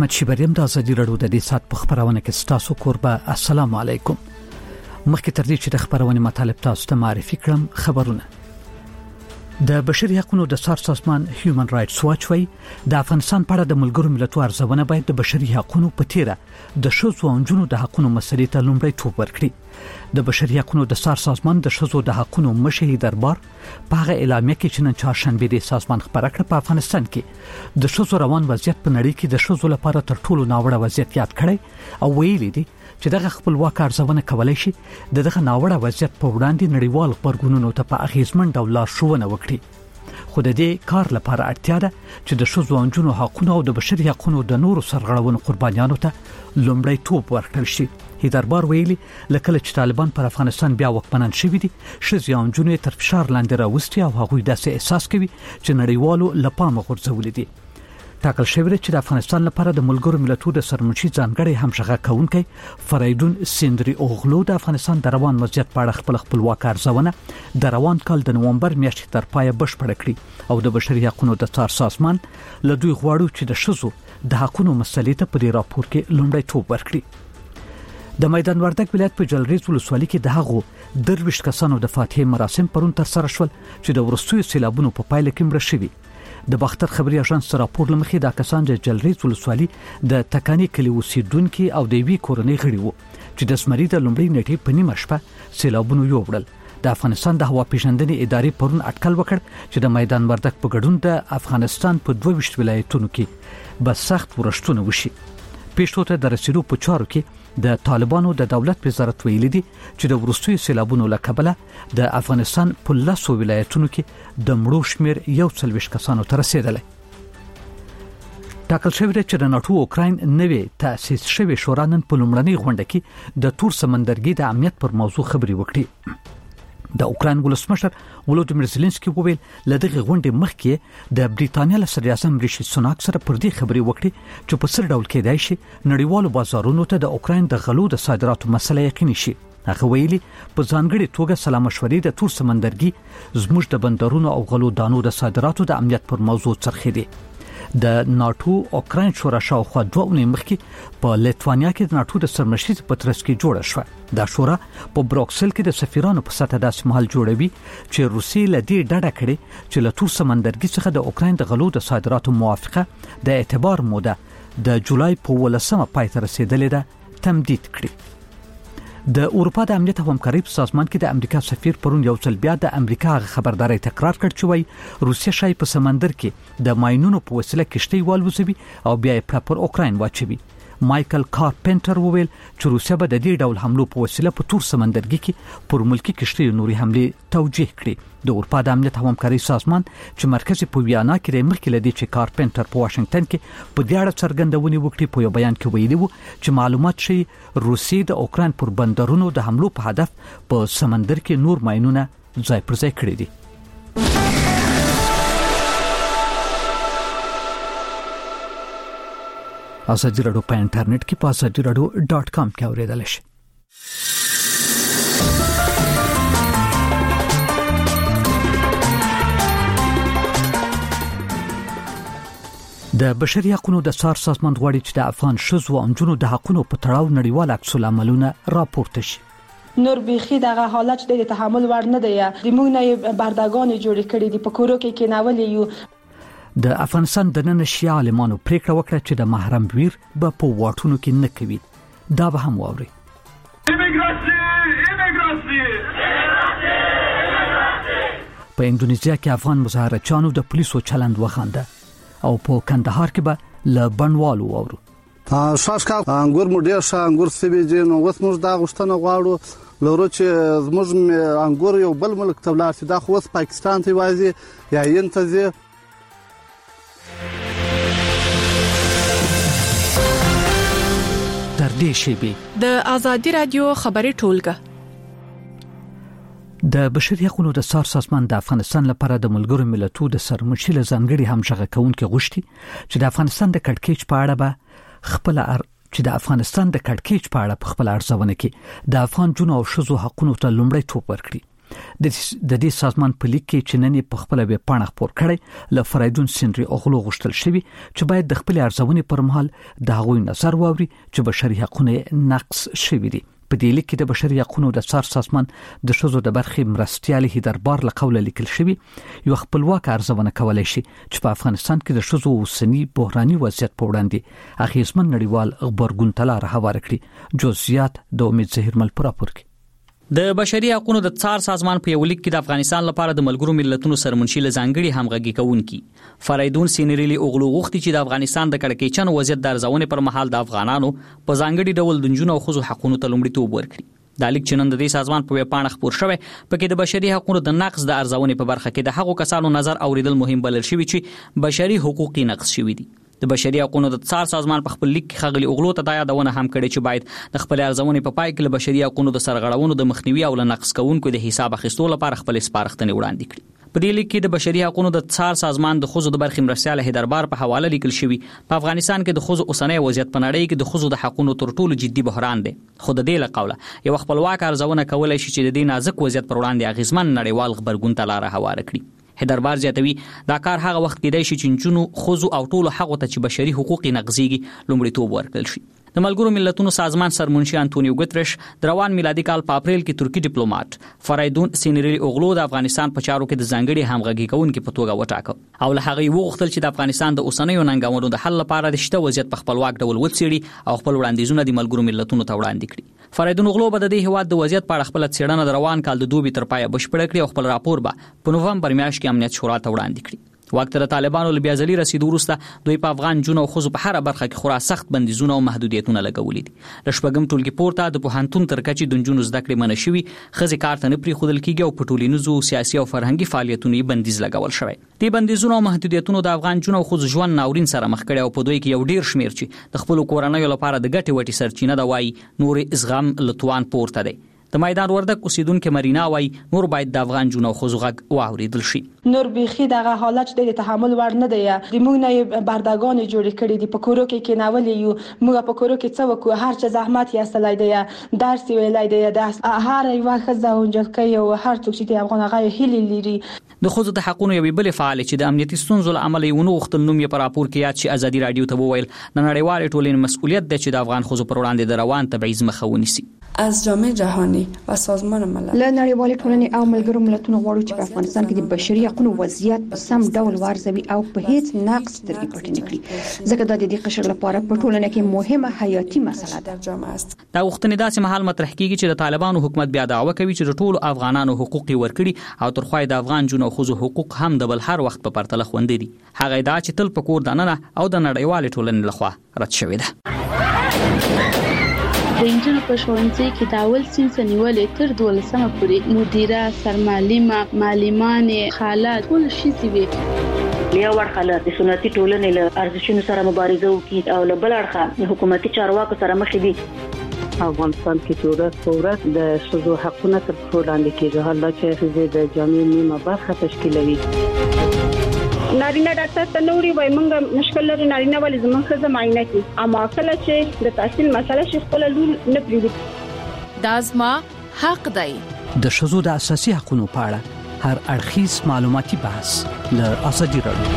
احمد شیبریم د ازادي رادیو د دې سات په خبرونه کې تاسو کوربه السلام علیکم. مخکې تر دې چې د خبرونه مطالب تاسو ته معرفي کړم خبرونه. د بشري حقوقو د سار سازمان هیومن رائټس واچ وایي د افغانستان په اړه د ملګرو ملتونو ارزونه باید د بشري حقوقو په تیره د ښځو او نجونو د حقوقو مسلې ته لومړیتوب ورکړي. د بشري حقوقو د سار سازمان د ښځو د حقوقو مشهي دربار په هغه اعلامیه کې چې نن چهارشنبه د سازمان خبره کړه په افغانستان کې د ښځو روان وضعیت په نړۍ کې د ښځو لپاره تر ټولو ناوړه وضعیت یاد کړی او ویلي دي چې دغه خپلواک ارزونه کولای شي دغه ناوړه وضعیت په وړاندې نړیوال غبرګونونو ته په اغیزمن ډول لارښوونه وکړي. خو د دې کار لپاره اړتیا ده چې د ښځو او نجونو حقوقو او د بشري حقوقو د نورو سرغړونو قربانیانو ته لومړیتوب ورکړل شي. هیدربار ویلي لکه چې طالبان پر افغانستان بیا وکمنان شوي دي ښځې او نجونې تر فشار لاندې راوستي او هغوی داسې احساس کوي چې نړیوالو لپاره غورځولې دي. ټاکل شوی دی چې د افغانستان لپاره د ملګرو ملتونو د سرمنشي ځانګړي همغږي کوونکی فریدون سندري اوغلو د افغانستان د روان وضعیت په اړه خپلواک ارزونه د روان کال د نومبر میاشتې تر پایه بشپړه کړې او د بشري حقوقو د سار سازمان له دوی غواړي چې د ښځو د حقوقو مسلې ته په دې راپور کې لومړیتوب ورکړي. د میدان وردګ ولایت په جلریز ولسوالۍ کې د هغو درویش کسانو د فاتحې مراسم پرون تر سره شول چې د ورستیو سیلابونو په پایله کې مړه شوي. د باختر خبري اژانس راپور لمخې د کسان د جلریز ولسوالۍ د تکانی کلی اوسیدونکو او د وی کورنۍ غړي وو چې د زمري د لومړۍ نیټې په نیمه شپه سیلابونو یوړل. د افغانستان د هوا پیژندنې ادارې پرون اټکل وکړ چې د میدان وردګ په ګډون د افغانستان په 22 ولایتونو کې به سخت ورښتونه وشي. پیښو ته د رسیدو په چارو کې د طالبانو د دولت وزارت ویلي دي چې د ورستیو سیلابونو له کبله د افغانستان په 10 ولایتونو کې د مړو شمیر 41 کسانو ته رسیدلی. ټاکل شوی دی چې د ناتو اوکراین نوې تأسیس شوی شورا نن په لومړنۍ غونډه کې د تور سمندرګي د امنیت پر موضوع خبري وکړي. د اوکراین ولسمشر ولودیمیر زيلنسکي وویل لدغه غونډې مخکې د بریټانیا له صدر اعظم ریشي سوناک سره پر دې خبري وکړي چې په سر ډول کېدای شي نړیوالو بازارونو ته د اوکراین د غلو د صادراتو مسله یقیني شي. هغه ویلي په ځانګړي توګه سلام مشورې د تور سمندرګي زموږ د بندرونو او غلو دانو د صادراتو د امنیت پر موضوع څرخي دي. د ناتو اوکراین شورا شاوخوا 2 اونۍ مخکې په لیتوانیا کې د ناتو د سرمشرۍ په ترڅ کې جوړه شوه. دا شورا په بروکسل کې د سفیرانو په سطح داسې مهال جوړوي چې روسیې له دې ډډه کړي چې له تور سمندرګي څخه د اوکراین د غلو د صادراتو موافقه د اعتبار موده د جولای په 18 پای ته رسیدلې ده تمدید کړي. د اروپا د امنیت او همکارۍ په سازمان کې د امریکا سفیر پرون یو ځل بیا د امریکا خبرداري تکرار کړ چې وایي روسیا شای په سمندر کې د ماینونو په وسیله کشتۍ والوزوي او بیا یې پر اوکراین واچوي. مایکل کارپنټر وویل چې روسیا به د دې ډول حملو په وسیله په تور سمندرګي کې پر ملکی کشتۍ نوري حمله توجیه کړي. د اروپا د امنیت او همکارۍ سازمان چې مرکزي په ویانا کې د مخکې لدی چې کارپنټر په واشنگټن کې په دې اړه څرګندونې وکړي په یو بیان کې ویلي وو چې معلومات شي روسیې د اوکراین پر بندرونو د حملو په هدف په سمندر کې نور ماینونه ځای پر ځای کړي دي. ازادي رادیو په انټرنیټ کې په azadiradio.com کې اوریدل شي. د بشري حقوقو د سار سازمان غواړي چې د افغان ښځو او نجونو د حقوقو په تړاو نړیوال عکس العملونه راپورته شي. نور بيخي دغه حالت د تحمل ور نه دی. د موږ نه بردګان جوړ کړي دي په کورو کې کېنولې یو. د افغانستان د نن شیعه عالمانو پریکړه وکړه چې د محرم ویر به په واټونو کې نه کوي. دا به هم واوري. په اندونیزیا کې افغان مظاهرچیانو د پولیسو چلند وخانده او په کندهار کې به ل بنوالو واورو. شاش کا انګور مو ډیر ښه انګور سوي دي نو اوس موږ دا غوښتنه غواړو لورو چې موږ انګور یو بل ملک ته ولاړ شي. دا خو اوس پاکستان ته وایي یا ینتزي. تر دې شی د ازادي رادیو خبري ټولګه د بشري حقوقو د سار سازمان د افغانستان لپاره د ملګرو ملتونو د سرمشي له ځانګړي همغږي کوونکي غوښتي چې د افغانستان د کډکېچ په اړه به خپل په خپل ارزونه کې د افغان جنو او شذو حقوقو ته لومړی توپ ورکړي. د دې سازمان په لیک کې چې نن په خپل ویب پاڼه خپور کړي ل فریدون سینری اوغلو غوښتل شوی چې باید د خپل ارزونې پر مهال د هغوی نظر واوري چې بشري حقوقونه نقض شوی دي. په دې لیک کې د بشري حقوقو د څار سازمان د شذو د برخې مرستيالي دربار له قوله لیکل شوی یو خپلواک ارزونه کولای شي چې په افغانستان کې د شذو اوسنی بحراني وضعیت په وړاندې اخیسمن نړیوال خبرګون تلار هوار کړي. جزئیات د امید زهیرمل پراپور کې. د بشري حقوقو د څار سازمان په یو لیک کې د افغانستان لپاره د ملګرو ملتونو سرمنشي لزانګړي همغږي کوونکي فریدون سینری اوغلو غوښتي چې د افغانستان د کړکېچن وضعیت د ارزونې پر مهال د افغانانو په ځانګړي ډول د جنونو او ښځو حقوقو ته لومړیتوب ورکړي. د لیک چې نن د دې سازمان په ویب پاڼه خپور شوی پکې د بشري حقوقو د نقض د ارزونې په برخه کې د هغو کسانو نظر اوریدل مهم بلل شوی چې بشري حقوق نقض شوی دي. د بشري حقوقو د څار سازمان په خپل لیک کې خغلی اوغلو ته دا یادونه هم کړې چې باید د خپل ارزونې په پای کې له بشري حقوقو د سرغړونو د مخنیوي او له نقض کوونکو د حساب اخیستلو لپاره خپل سپارښتنې وړاندې کړي. په دې لیک کې د بشري حقوقو د څار سازمان د خزو د برخې مرستياله دربار په حواله لیکل شوی په افغانستان کې د خزو اوسنۍ وضعیت په نړۍ کې د خزو د حقوقو تر ټولو جدي بحران دی. خو د دې له قوله یو خپلواک ارزونه کولای شي چې د دې نازک وضعیت پر وړاندې اغیزمن نړیوال خبرګون ته لار هوار کړي. دربار زیاتوي دا کار هغه وخت کېدای شي چې جنونو خزو او ټولو حقوقو ته چې بشري حقوق نقضيږي لومړیتوب ورکړل شي. د ملګرو ملتونو سازمان سرمنشي انټونیو ګوتریش د روان میلادي کال په اپریل کې ترکی ډیپلوماټ فریدون سینری اوغلو د افغانستان په چارو کې د ځانګړي همغږي کوونکو په توګه وټاکه او له هغه وغوښتل چې د افغانستان د اوسنیو ننګونو د حل لپاره د شته وضعیت په خپلواک ډول وڅېړي او خپل وړاندیزونه د ملګرو ملتونو ته وړاندې کړي. فریدون اوغلو به د دې هواد د وضعیت په اړه خپل څېړنه د روان کال د دوبي تر پایه بشپړه کړي او خپل راپور به په نوومبر میاشت کې امنیت شورا ته وړاندې کړي. وخت د طالبانو له بیا ځلې رسیدو وروسته دوی په افغان جنونو او خزو په هر برخه کې خورا سخت بندیزونه او محدودیتونه لګولې دي. د شپږم ټولګي پورته د پوهنتون تر کچې د جنونو زده کړې منع شوي، خزي کار ته نه پریښودل کیږي او په ټولنیزو سیاسي او فرهنګي فعالیتونو یې بندیز لګول شوی. دې بندیزونه او محدودیتونو د افغان جنونو او خزو ژوند ناورین سره مخ کړي او په دوی کې یو ډیر شمیر چې د خپل کورنۍ لپاره د ګټې وټي سرچینه دا وای نور ازغام لتوان پورته دی. د میدان وردک اوسیدونکو مرینا وای نور باید د افغان جنونو او خزو غږ واوریدل شي. نور بيخي دغه حالت د تحمل ور نه دی. د موږ نه بردگان جوړ کړي دي په کورو کې ناولې یو موږ په کورو کې څه وکړو، هر څه زحمت یې استلای دی، درس ویلای دی، د هر یو خزه اونجل کوي او هر څوک چې د افغان غي هلي لري. د خزو د حقوقو یو بل فعال چې د امنیتي ستونزو عمل یې ونو وختل نوم یې پر راپور کې یاد چې ازادي رادیو ته وویل د نړیوال ټولنې مسؤلیت ده چې د افغان خزو پر وړاندې د روان تبعیض مخه ونیسي. از جامعه جهانی و سازمان ملل له نړیوال ټولنې او ملګرو ملتونو غواړو چې په افغانستان کې د بشري حقوقو وضعیت په سم ډول وارزوي او په هیڅ نقص سترګې پټې نه کړي، ځکه دا د دې قشر لپاره په ټولنه کې مهمه حیاتي مسله ده. دا وختونه داسې مهال مطرح کیږي چې د طالبانو حکومت بیا دعوه کوي چې د ټولو افغانانو حقوق ورکړي او ترخوای د افغان جنونو او خزو حقوق هم د بل هر وخت په پرتله خوندې دي. هغه دا چې تل په کور دننه او د نړیوال ټولنې لخوا رد شوی ده. د انجن په ښوونځي کې د اول صنف نیولې تر 12مه پورې مدیره، سرمعلمه، معلمان، خاله ټول شي وي. یو ورخه د سنتي ټولنې له ارزښتونو سره مبارزه وکړي او له بل اړخه حکومتي چارواکو سره مخ دي. افغانستان کې ورځ د شذو حقونه تر پښو لاندې کېږي، حالا چې د جامعې نیمه برخه تشکیلوي. نارینه ډاکټر ته نوري وای مونږه مشکل لري نارینه ولې زموږ خزه معاینه کوي، اما کله چې د تحصیل مسله شي خپل لول نه پریږدي. دا زما حق دی. د شذو د اساسي حقوقو په اړه هر اړخیز معلوماتي بحث له ازادي رادیو.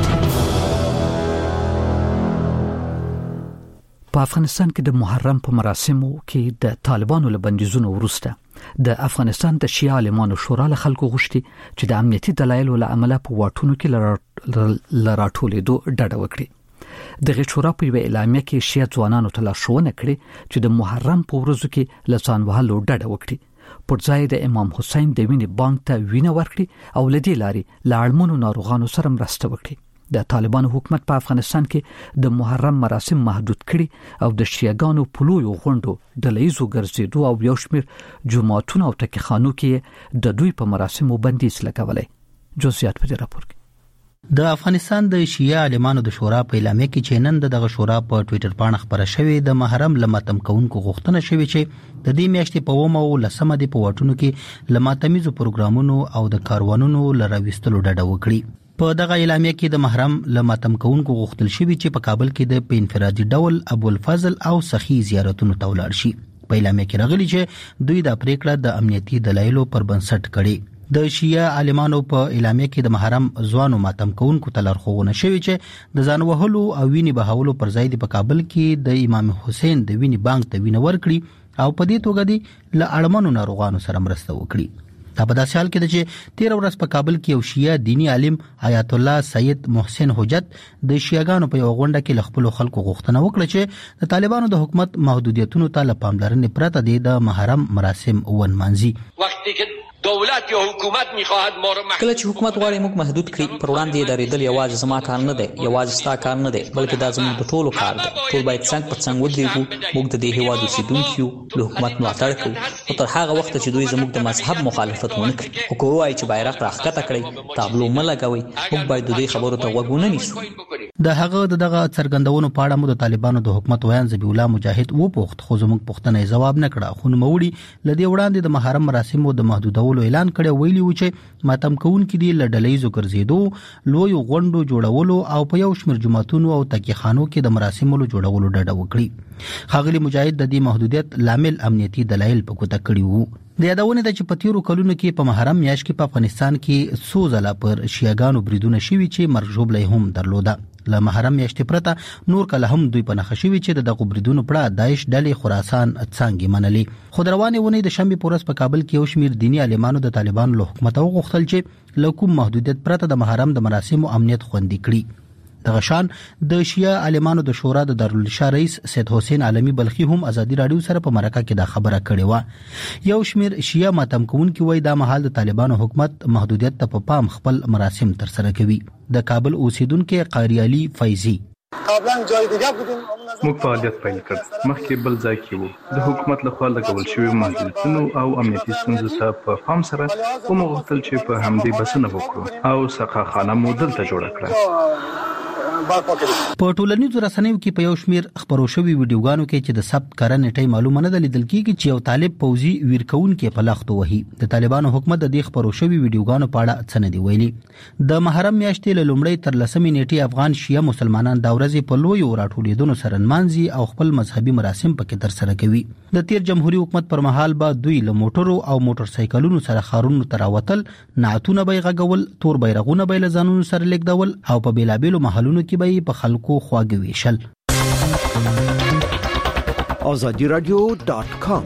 په افغانستان کې د محرم په مراسمو کې د طالبانو له بندیزونو وروسته د افغانستان د شیعه عالمانو شورا له خلکو غوښتي چې د امنیتي دلایلو له امله په واټونو کې لراټولېدو ډډه وکړي. دغه شورا په اعلامیه کې شیعه ځوانانو ته لارښوونه کړې چې د محرم په ورځو کې له ځان وهلو ډډه وکړي، پر ځای د امام حسین د وینې بانک ته وینه ورکړي او لدې لاري له اړمنو ناروغانو سره مرسته وکړي. د طالبانو حکومت په افغانستان کې د محرم مراسم محدود کړي او د شیعاګانو په لویو غونډو ډلهیزو ګرځېدو او یو شمېر جماعتونو او ټکیخانو کې د دوی په مراسمو بندیز لګولی. جزئیات په دې راپور کې. د افغانستان د شیعه عالمانو د شورا په اعلامیه کې چې نن دغه شورا په ټوئیټر باندې خبره شوې د محرم لماتم کوونکو غوښتنه شوې چې د دې میاشتې په 9 او 10 د په واټونو کې لماتمیزو پروګرامونو او د کاروانونو لراويستلو ډډه وکړي. په دغه اعلامیه کې د محرم لماتم کوونکو غوښتل شوی چې په کابل کې د انفرادي ډول ابو الفضل او سخی زیارتونو ته ولاړ شي. په اعلامیه کې راغلي چې دوی دا پریکړه د امنیتي دلایلو پر بنسټ کړي د شیعه عالمانو په اعلامیه کې د محرم ځوانو ماتم کوونکو ته لارښوونه شوې چې د ځان وهلو او وینې بهولو پر ځای په کابل کې د امام حسین د وینې بانک ته وینه ورکړي او په دې توګه د لړمنو ناروغانو سره مرسته وکړي. دا په داسې حال کې ده چې 13 ورځ په کابل کې یو شیعه دینی عالم آیت الله سید محسن حجت د شیعاګانو په یو غونډه کې خپل خلکو غوښتنه وکړه چې د طالبانو د حکومت محدودیتونو ته پاملرنې پرته د محرم مراسم ونمانځي. وقتی که دولت یا حکومت میخواهد ما رو کله چې حکومت غواړي موږ محدود کړي پر وړاندې درېدل یوازې زما کار نه دی، یوازې ستا کار نه دی، بلکې دا زموږ د ټولو کار دی. ټول باید څنګ په څنګ ودرېږو. موږ د دې هیواد اوسیدونکي یو، له حکومت ملاتړ کوو، خو تر هغه وخت چې دوی زموږ د مذهب مخالفت ونه کړي. خو که ووایي چې بیرغ راښکته کړئ، تابلو مه لګوئ، موږ باید د دوی خبرو ته غوږ ونه نیسو. د هغه دغه څرګندونو په اړه مو د طالبانو د حکومت ویان ذبیح الله مجاهد وپوښت، خو زموږ پوښتنه جواب نه کړه. خو نوموړي لدی وړاندې د محرم مراسمو د محدودولو اعلان کړی، ویلي و چې ماتم کوونکي دی لړډلېزو ګرځېدو، لوی غونډو جوړولو او په یو شمېر جماعتونو او تکیخانو کې د مراسمو جوړولو ډډه وکړي. ښاغلي مجاهد د دې محدودیت لامل امنیتي دلایل په ګوته کړي وو. د یادونه ده چې په تیرو کلونو کې په محرم میاشت کې په افغانستان کې څو ځله پر شیعاګانو بریدونه شوي چې مرګ ژوبله هم درلوده. له محرم میاشتې پرته نور کله هم دوی په نښه شوي چې دغه بریدونو پړه داعش ډلې خراسان څنګه منلي. خو روانې ونې د شنبې په ورځ په کابل کې یو شمېر دینی عالمانو د طالبانو له حکومت وغوښتل چې له کوم محدودیت پرته د محرم د مراسمو امنیت خوندي کړي. دغه شان د شیعه عالمانو د شورا د دارالانشا رئیس سید حسین عالمی بلخی هم ازادي رادیو سره په مرکه کې دا خبره کړې و. یو شمېر شیعه ماتم کوونکي وایي دا مهال د طالبانو حکومت محدودیت ته په پام خپل مراسم تر سره کوي. د کابل اوسیدونکو قاری علي فیضی موږ فعالیت پیل کړ، مخکې بل ځای کې وو. د حکومت لخوا لګول شوی محدودیتونو او امنیتي ستونزو ته په پام سره موږ غوښتل چې په همدې بسنه وکړو او سقاخانه مو دلته جوړه کړه. په ټولنیزو رسنیو کې په یو شمیر خبرو شوی ویډیوګانو کې چې د ثبت کړه نیټه معلومه نه لیدل کیږي چې یو طالب پوزي ویرکون کې په لختو وهي. د طالبانو حکومت د دې خبرو شوی ویډیوګانو په اړه څه نه دی ویلي. د محرم میاشتې له لومړۍ تر 10مې نیټې افغان شیعه مسلمانان دا ورځې په لوی راټولېدونو سره نمانځي او خپل مذهبي مراسم پکې تر سره کوي. د تیر جمهوریت حکومت پر مهال به دوی له موټرو او موټر سایکلونو سره خارونو ته راوتل، نعتونه به غږول، تور بیرغونه به له ځانونو سره لیږدول او په بیلابیلو محلونو کې به په خلکو خواږه ویشل. azadiradio.com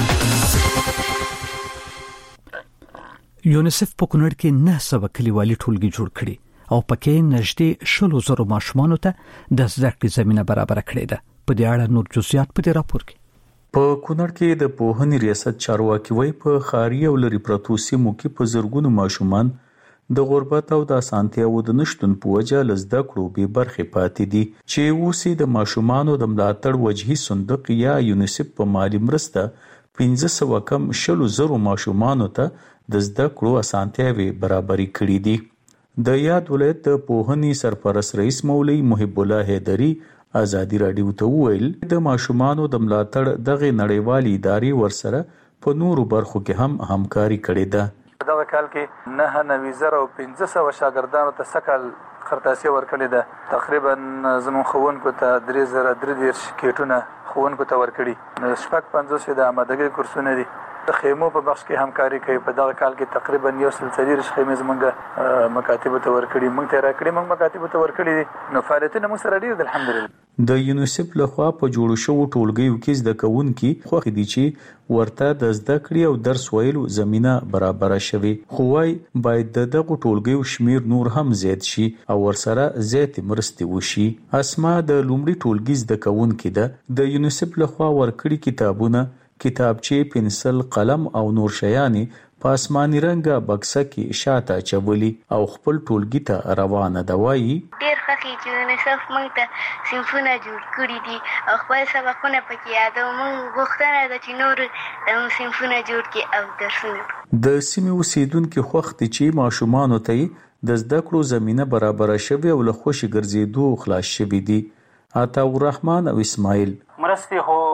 یونیسف په کونړ کې 900 کلیوالي ټولګي جوړ کړي او پکې نږدې 100,000 ماشومانو ته د زده کړې زمينه برابر کړې ده. په دې اړه نور جزئیات په دې راپور کې. په کونړ کې د پوهنې ریاست چارواکي وایي په خاري او لري پرتو سیمو کې په زرګونو ماشومان د غربت او د اسانتیاو د نشټون په وجه لزده کړو به برخه پاتې دي چې اوسې د ماشومانو د ملاتړ وجهي صندوق یا یونیسف په مالی مرسته 1500 کم 100,000 ماشومانو ته د زده کړو اسانتیاوي برابرۍ کړې دي. د یاد ولایت د پوهنې سرپرست رئیس مولوی محب الله حیدری ازادي رادیو ته وویل د ماشومانو د ملاتړ دغه نړیوالې ادارې ورسره په نورو برخو کې هم همکاري کړې ده. په دغه کال کې 9,500 شاګردانو ته سکل خرطاسي ورکړې ده. تقریبا زموږ ښوونکو ته 3,033 کیټونه ښوونکو ته ورکړي. 55 د آمادګۍ کورسونه دي. د خیمو په بخش کې همکاري کوي. په دغه کال کې تقریبا 140 خیمې زمونږ مکاتب ته ورکړي. موږ ته راکړي، موږ مکاتب ته ورکړي دي. نو فعالیتونه موږ سره ډیر دي الحمدلله. د یونیسف لخوا په جوړو شوو ټولګیو کې زده کوونکي خوښ دي چې ورته د زده کړې او درس ویلو زمينه برابر شوي. خو وايي باید دغه ټولګیو شمیر نور هم زیات شي او ورسره زیات مرستې وشي. اسما د لومړي ټولګي زده کوونکي ده د یونیسف لخوا ورکړي کتابونه، کتابچې، پنسل، قلم او نور شیانی په آسماني رنګه بکسه کې شاته چولي او خپل ټولګي ته روانه ده. وایي ډیر خوښ چې یونیسف موږ ته صنفونه جوړ کړي دي او خپل سبقونه پکې یادو. موږ غوښتنه ده چې نور صنفونه جوړ کړي او درسونه. د سیمې اوسیدونکو خوښ دي چې ماشومانو ته د زده کړو زمينه برابر شوي او له خوشي ګرځېدو خلاص شوي دي. عطا الرحمن او اسماعیل مرستې هو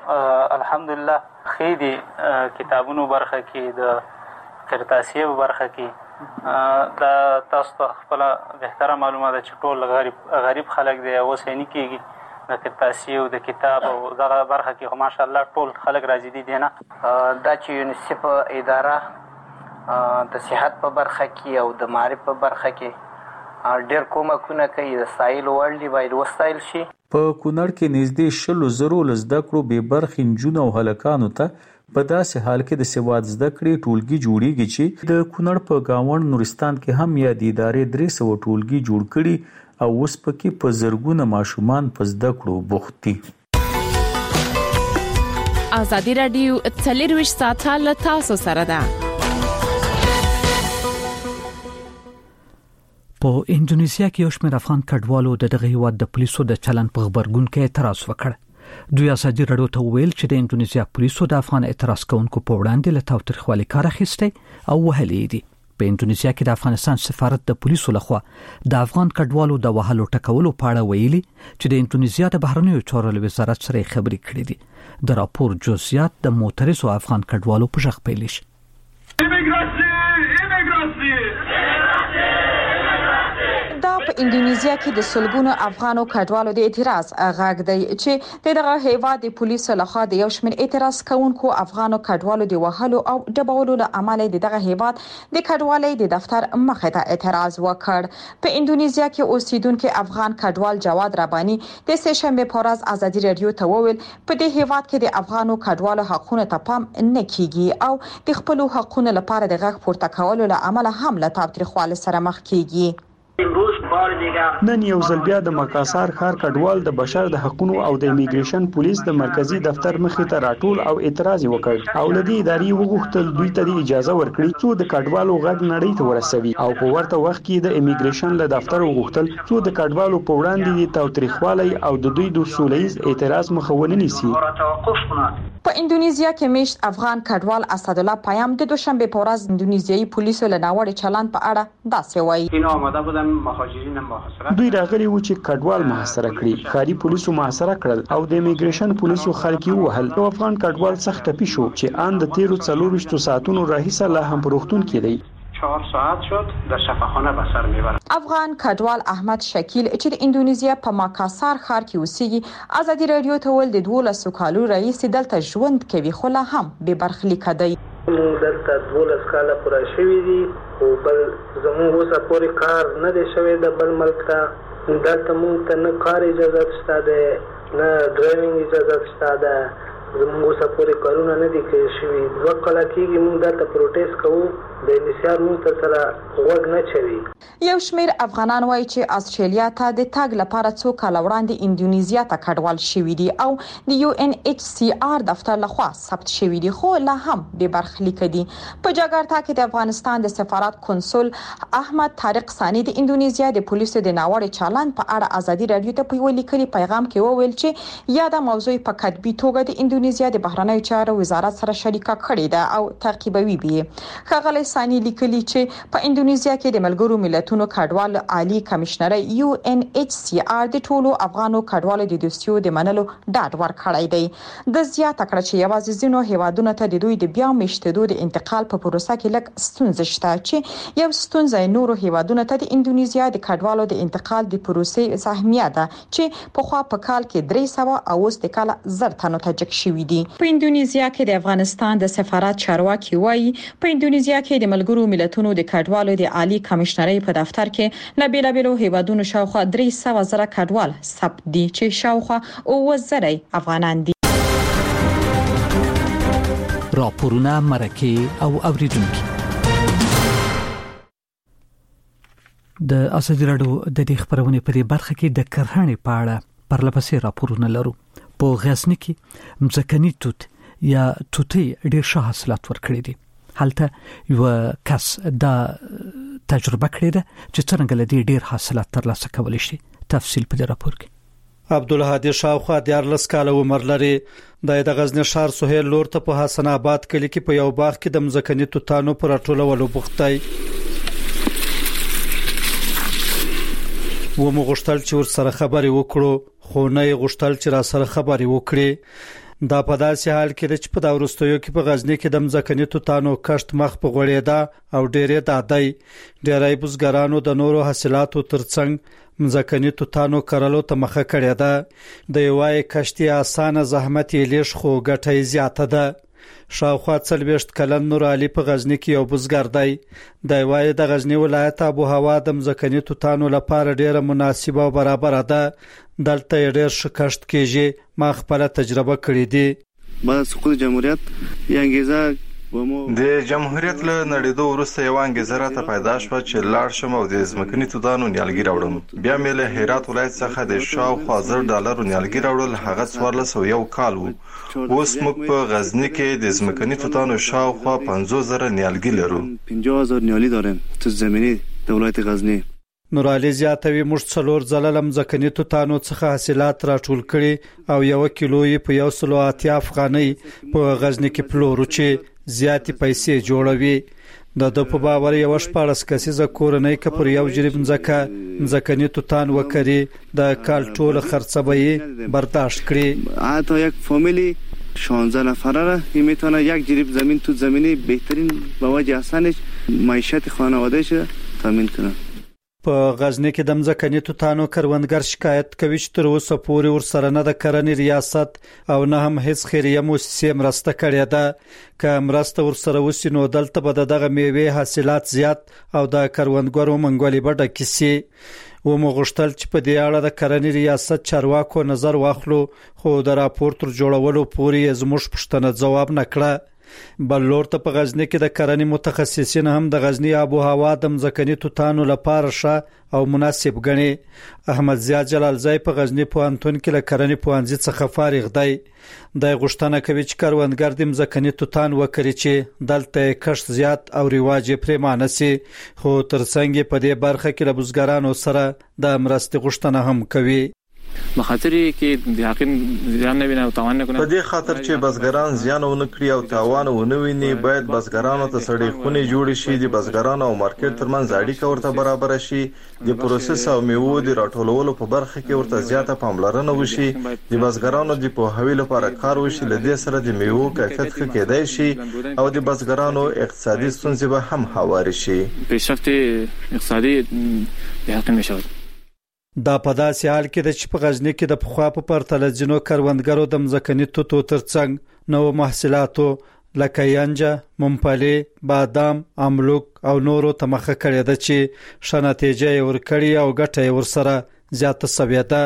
الحمدلله خېدي کتابونو برخه کې د خرطاسي برخه کې دا تاسو ته خپل بهتره معلومات چې ټول غریب خلک دی او سینې کېږي د کرتاسي او د کتاب او دغه برخه کې ماشاءالله ټول خلک راځي دي نه دا چې یونیسف اداره د صحت په برخه کې او د معرفت په برخه کې ډېر کومکونه کوي د سایل ورلد باید وستایل شي. په کونړ کې نږدې 100,000 زده کړو به برخې نجونو او هلکانو ته په داسې حال کې د سواد زده کړې ټولګي جوړیږي چې د کونړ په گاوند نورستان کې هم یا د ادارې 300 ټولګي جوړ کړي او اوس پکې په زرګونه ماشومان په زده کړو بوخت دي. ازادي رادیو 24 ساعته له تاسو سره ده. په انډونیزیا کې یو شمېر افغان کډوالو د دغه هیواد د پولیسو د چلن په خبرګون کې اعتراض وکړ. دوی ازادي رادیو ته ویل چې د انډونیزیا پولیسو د افغان اعتراض کوونکو په وړاندې له تاوتریخوالي کار اخیستی او وهلي دي. په انډونیزیا کې د افغانستان سفارت د پولیسو لخوا د افغان کډوالو د وهلو ټکولو په اړه ویلي چې د انډونیزیا د بهرنیو چارو وزارت سره خبرې کړې دي. د راپور جزئیات د معترضو افغان کډوالو په ژغ پیل شي. دا په انډونیزیا کې د سلګونو افغانو کډوالو د اعتراض غږ دی چې دغه هیواد د پولیسو لخوا د یو شمېر اعتراض کوونکو افغانو کډوالو د وهلو او ډبولو له امله دغه هیواد د کډوالۍ د دفتر مخې ته اعتراض وکړ. په انډونیزیا کې اوسیدونکو افغان کډوال جواد رباني د سهشنبه په ورځ ازادي رادیو ته وویل په دې هیواد کې د افغانو کډوالو حقوقو ته پام نه کیږي او د خپل حقوقو لپاره د غږ پورته کولو له امله هم له تاوتریخوالي سره مخ کیږي. نن یو ځل بیا د مکاسار ښار کډوال د بشر د حقوقو او د امیګریشن پولیس د مرکزی دفتر مخې ته راټول او اعتراض وکړ او لدی اداري وغوښتل دوی ته اجازه ورکړي چې د کډوالو غږ نړۍ ته ورسوي او په ورته وخت کې د امیګریشن له دفتر وغوښتل چې د کډوالو په وړاندې د تاوتریخوالي او د دوی د سولهییز اعتراض مخه ونیسي. په انډونیزیا کې میشت افغان کډوال اسد الله پیام د دوشنبه په ورځ انډونیزیایي پولیسو له ناوړه چلند په اړه داسې وایي. دوی راغلي و چې کډوال محاصره کړي. ښاري پولیسو محاصره کړل او د امیګریشن پولیسو خلک وهل. یو افغان کډوال سخت ټپي شو چې ان د 13 ساعتونو راهیسه لا هم پروختون کېدی. 4 ساعت شد در شفاخانه به سر میبرد. افغان کډوال احمد شکیل چې د انډونیزیا په ماکاسار ښار کې اوسېږي ازادي رادیو ته ول د 12 کالو رئیس دلته ژوند کوي خو لا هم به برخلیک دی. دلته 12 کاله پوره شوي دي او بل زموږ اوسه پورې کار نه دی شوی د بل ملک ته. دلته موږ ته نه کار اجازه شته ده نه ډرایوینګ اجازه شته ده. زموږ اوسه پورې کارونه نه دي کړی شوي. 2 کاله کېږي موږ دلته پروټیست کوو. د انسیار موږ ته سره غوږ نه چوي. یو شمېر افغانان وایي چې استرالیا ته د تګ لپاره څو کال وړاندې انډونیزیا ته کډوال شوي دي او د UNHCR دفتر لخوا ثبت شوي دي خو لا هم به برخلیک دي. په جاکارتا کې د افغانستان د سفارت کنسول احمد طارق ثانی د انډونیزیا د پولیسو د ناوړه چلند په اړه ازادي رادیو ته په لیکلي پیغام کې وویل چې یاده موضوع په کتبي توګه د انډونیزیا د بهرنیو چارو وزارت سره شریکه کړې ده او تعقیبوي به. ښاغلی ثانی لیکلي چې په انډونیزیا کې د ملګرو ملتونو کډوال عالی کمشنر UNHCR د ټولو افغانو کډوالو د دوستیو د منلو ډاډ ورکړی دی. د زیاته کړ چې یوازې ځینو هیوادونو ته د دوی د بیا میشتېدو د انتقال په پروسه کې لږ ستونزې شته چې یو ستونزه نورو هیوادونو ته د انډونیزیا د کډوالو د انتقال د پروسې سهمیه ده چې په خوا په کال کې 300 او اوس د کال 1000 تنو ته جګ شوي دي. په انډونیزیا کې د افغانستان د سفارت چارواکي وایي په انډونیزیا کې د ملګرو ملتونو د کډوالو د عالی کمشنرۍ په دفتر کې له بیلابیلو هیوادونو شاوخوا 300,000 کډوال ثبت دي چې شاوخوا 9,000 افغانان دي. راپورونه مرکه او اوریدونکو د ازادي رادیو د دې خبرونه په دې برخه کې د کرهڼې په اړه پرلپسې راپورونه لرو. په غزنی کې مځکني توت یا توتي ډېر ښه حاصلات ورکړي دي. هلته یو کس دا تجربه کړې ده چې څنګه لدی ډیر حاصلات ترلاسه کولای شي. تفصیل په راپور کې. عبدالهادي شاوخوا 14 کاله عمر لري. د غزنی ښار سهیل لور ته په حسن آباد کلی کې په یو باغ کې د مځکني توتانو پر ټولولو بوختای. و مو غوښتل چې ور سره خبرې وکړو خو نه غوښتل چې را سره خبرې وکړي. دا په داسې حال کې چې په دا ورستیو کې په غزنی کې د مځکني توتانو کښت مخ په غوړېدا او ډېرې دادای ډېرای بزګرانو د نورو حاصلاتو ترڅنګ مځکني توتانو کرلو ته مخه کړې ده. د یوای کشتي اسانه زحمت یې لیش خو ګټه زیاته ده. شاوخوا 40 کلن نور علي په غزنی کې یو بزګر دی. د وای د غزنی ولایت ابو هوا د مځکني توتانو لپاره ډیره مناسبه او برابر ده. دلته ډیر شکشت کېږي. ما خپل تجربه کړې دي. بعد سقوط جمهوریت یې انګیزه د جمهوریت له نړیدو وروسته یو انګیزه راته پیدا شوه چې لاړ شم او د ځمکني توتانو نیالګي راوړم. بیا مې له هرات ولایت څخه د شاوخوا $1000 نیالګي راوړل. هغه 1401 کال و. اوس موږ په غزنی کې د ځمکني توتانو شاوخوا 50000 نیالګي لرو. 50000 نیالګي داریم تو زمینی د ولایت غزنی. نور علي زیاتوي موږ 4 ځله ځمکني توتانو څخه حاصلات راټول کړي او 1 کیلو یې په 180 افغانۍ په غزنی کې پلورو چې زیاتې پیسې جوړوي. د په باور یو 14 کسیزه کورنۍ که پر یو جریب ځمکني توتان وکړي د کال ټول خرڅه به برداشت کړي. حتی یک فامیلی 16 نفره را میتونه یک جریب زمین تو زمینی بهترین با وجه احسانش معیشت خانوادهش تامین کنه. په غزنی کې د مځکني توتانو کروندګر شکایت کوي چې تر اوسه پورې ورسره نه د کرنې ریاست او نه هم هیڅ خیریه مؤسسه مرسته کړې ده. که مرسته ورسره وسی نو دلته به دغه میوه حاصلات زیات او د کروندګرو منګولې به ډکې سي. و مو غوښتل چې په دې اړه د کرنې ریاست چارواکو نظر واخلو خو د راپور تر جوړولو پورې زموږ پوښتنه ځواب نکړه. بل لور ته په غزنی کې د کرنې متخصصین هم د غزنی آب و هوا د مځکني توتانو لپاره ښه او مناسب ګڼي. احمد زیاد جلالزی په غزنی پوهنتون کې له کرنې پوهنځي څخه فارغ دی. د غوښتنه کوي چې کروندګر د مځکني توتان وکړي چې دلته کښت زیات او رواج یې پریمانه سي. خو ترڅنګ په دې برخه کې له بزګرانو سره د مرستې غوښتنه هم کوي. بخاطر کې د حقین زیان نه ویني او تاوان نه کوي. په دې خاطر چې بزګران زیان ونه کړي او تاوان ونه ویني باید بزګرانو ته سړې خونې جوړ شي. د بزګرانو او مارکیټ ترمنځ اړیکه ورته برابر شي. د پروسس او میوو د راټولولو په برخه کې ورته زیاته پاملرنه وشي. د بزګرانو د پوهاوي لپاره کار وشي. له دې سره د میوو کیفیت ښه کېدای شي او د بزګرانو اقتصادي ستونزې به هم هواري شي. پیشرفت اقتصادي د حقین مشاهده دا په داسې حال کې د چې په غزنی کې د پخوا په پرتله ځینو کروندګرو د مځکني توتو ترڅنګ نو محصولاتو لکه ینجه، ممپلی، بادام، املوک او نورو ته مخه کړې ده چې ښه نتیجه یې ورکړې او ګټه یې ورسره زیاته شوې ده.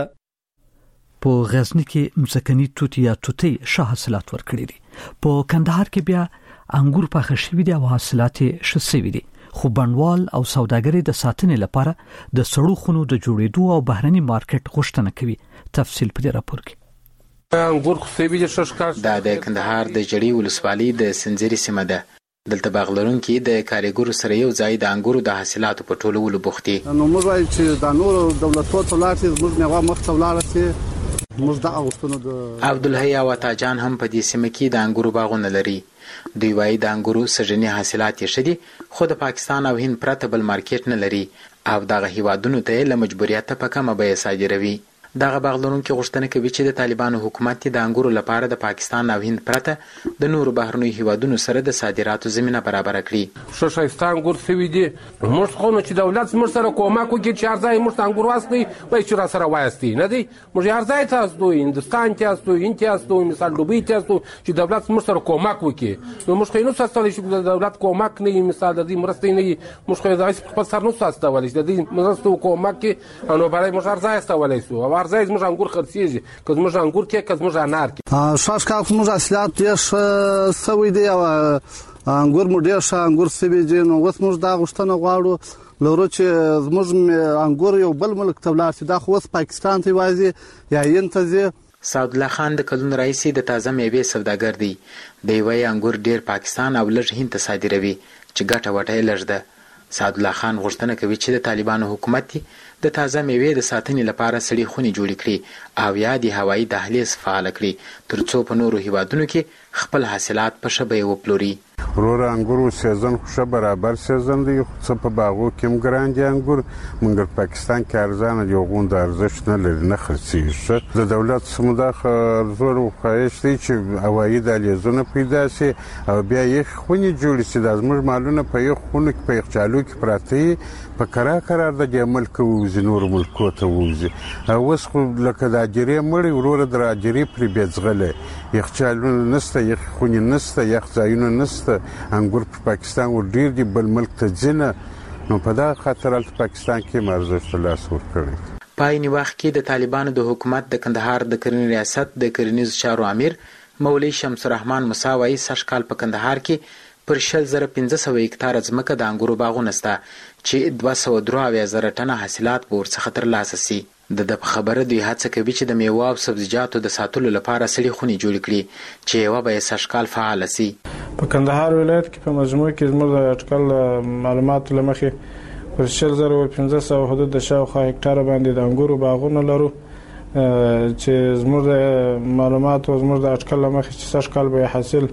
په غزنی کې مځکني توت یا توتي ښه حاصلات ورکړي دي. په کندهار کې بیا انګور پاخه شوي دي او حاصلات یې ښه شوي دي. خو بڼوال او سوداګري د ساتنې لپاره د سړو خونو د جوړېدو او بهرني مارکیټ غوښتنه کوي. تفصیل په دې راپور کې. انګور خو سیبي د ششکار د کندهار د جړی ولسوالۍ د سنځري سیمه ده. دلته باغلرونکو د کاریګرو سره یو ځای د انګورو د حاصلاتو په ټولولو بوختي. نو موږ وایو چې د نورو دولتونو ته لاړ موږ نه مخته ولاړ سي. موږ د اوستونو د عبدالحی او تاجان هم په دې سیمه کې د انګورو باغونه لري. دوی وايي د انګورو سږنی حاصلات یې شدي خو د پاکستان او هند پرته بل مارکیټ نه لري او دغه هیوادونو ته له مجبوریت په کمه بیه صادروي. دغه باغلرونکو غوښتنه کوي چې د طالبانو حکومت د انګورو لپاره د پاکستان او هند پرته د نورو بهرنیو هیوادونو سره د صادراتو زمينه برابر کړي. شایسته انګور سوي دي. موږ خو نو چې دولت موږ سره کومک وکړي چې ارزای موږ انګور واستي وای چې را سره وایستي نه دي. موږ ارزای تاسو هندستان ته تاسو هند تاسو مثال دوبۍ تاسو چې دولت موږ سره کومک وکړي نو موږ خو نو ساتل شي د دولت کومک نه مثال د دې مرستې نه موږ خو دای په سر نو ساتل شي د دې مرستو کومک نو برای موږ ارزای استولای سو زایز موږ انګور خرڅیږي که موږ انګور کې که موږ انار کې شاش کا موږ اصلات ډېر سوي دي او انګور مو ډېر انګور سوي دي. نو اوس موږ دا غوښتنه غواړو لورو چې موږ انګور یو بل ملک ته ولاړ شي. دا خو اوس پاکستان ته وایي یا هند ته ځي. سعد الله خان د کلون رئیس د تازه میوې سوداګر دی. دی وایي انګور ډېر پاکستان او لږ هند ته صادروي چې ګټه وټه لږ ده. سعد الله خان غوښتنه کوي چې د طالبانو حکومت د تازه میوې د ساتنې لپاره سړې خونې جوړې کړي او یا د هوایي دهلیز فعال کړي ترڅو په نورو هیوادونو کې خپل حاصلات په ښه بیه وپلوري. ورور انګورو سیزن خو برابر سیزن دی څه په باغو کې ګران دي انګور مونږ پاکستان کې ارزانه دی غوند ارزښت نه لري نه خرڅیږي د دولت سمداخ زور او خواهش دی چې عواید الیزونه پیدا شي او بیا یې خونی جوړ شي د زموږ مالونه په یو خونه کې په چالو کې پراته په قرار د ملک او زنور ملکو ته وځي اوس خو لکه د اجرې مړی ورور د اجرې پر بیځغله یخچالونه نسته یخ خونی نسته یخ ځایونه نسته انګور په پاکستان ور ډیر دی بل ملک ته ځنه نو په دا خاطر ال پاکستان کې مرزښت لاس ور کړی پایني وخت کې د طالبانو د حکومت د کندهار د کرنې ریاست د کرنیز چارو امیر مولوی شمس الرحمن مساوي سشکال په کندهار کې پر 10500 هکتار ځمکه د انګورو باغونه سته چې 203,000 ټنه حاصلات به ورڅخه ترلاسه سي د خبره دوی هڅه کوي چې د میوه او سبزیجاتو د ساتلو لپاره سړي خونې جوړ کړي چې یو به سشکال فعال سي په کندهار ولایت کې په مجموع کې زموږ د اټکل معلوماتو لمخې پر 10500 حدود د شاوخوا هکتار باندې د انګورو باغونه لرو چې زموږ د معلوماتو زموږ د اټکل لمخې چې سشکال به حاصل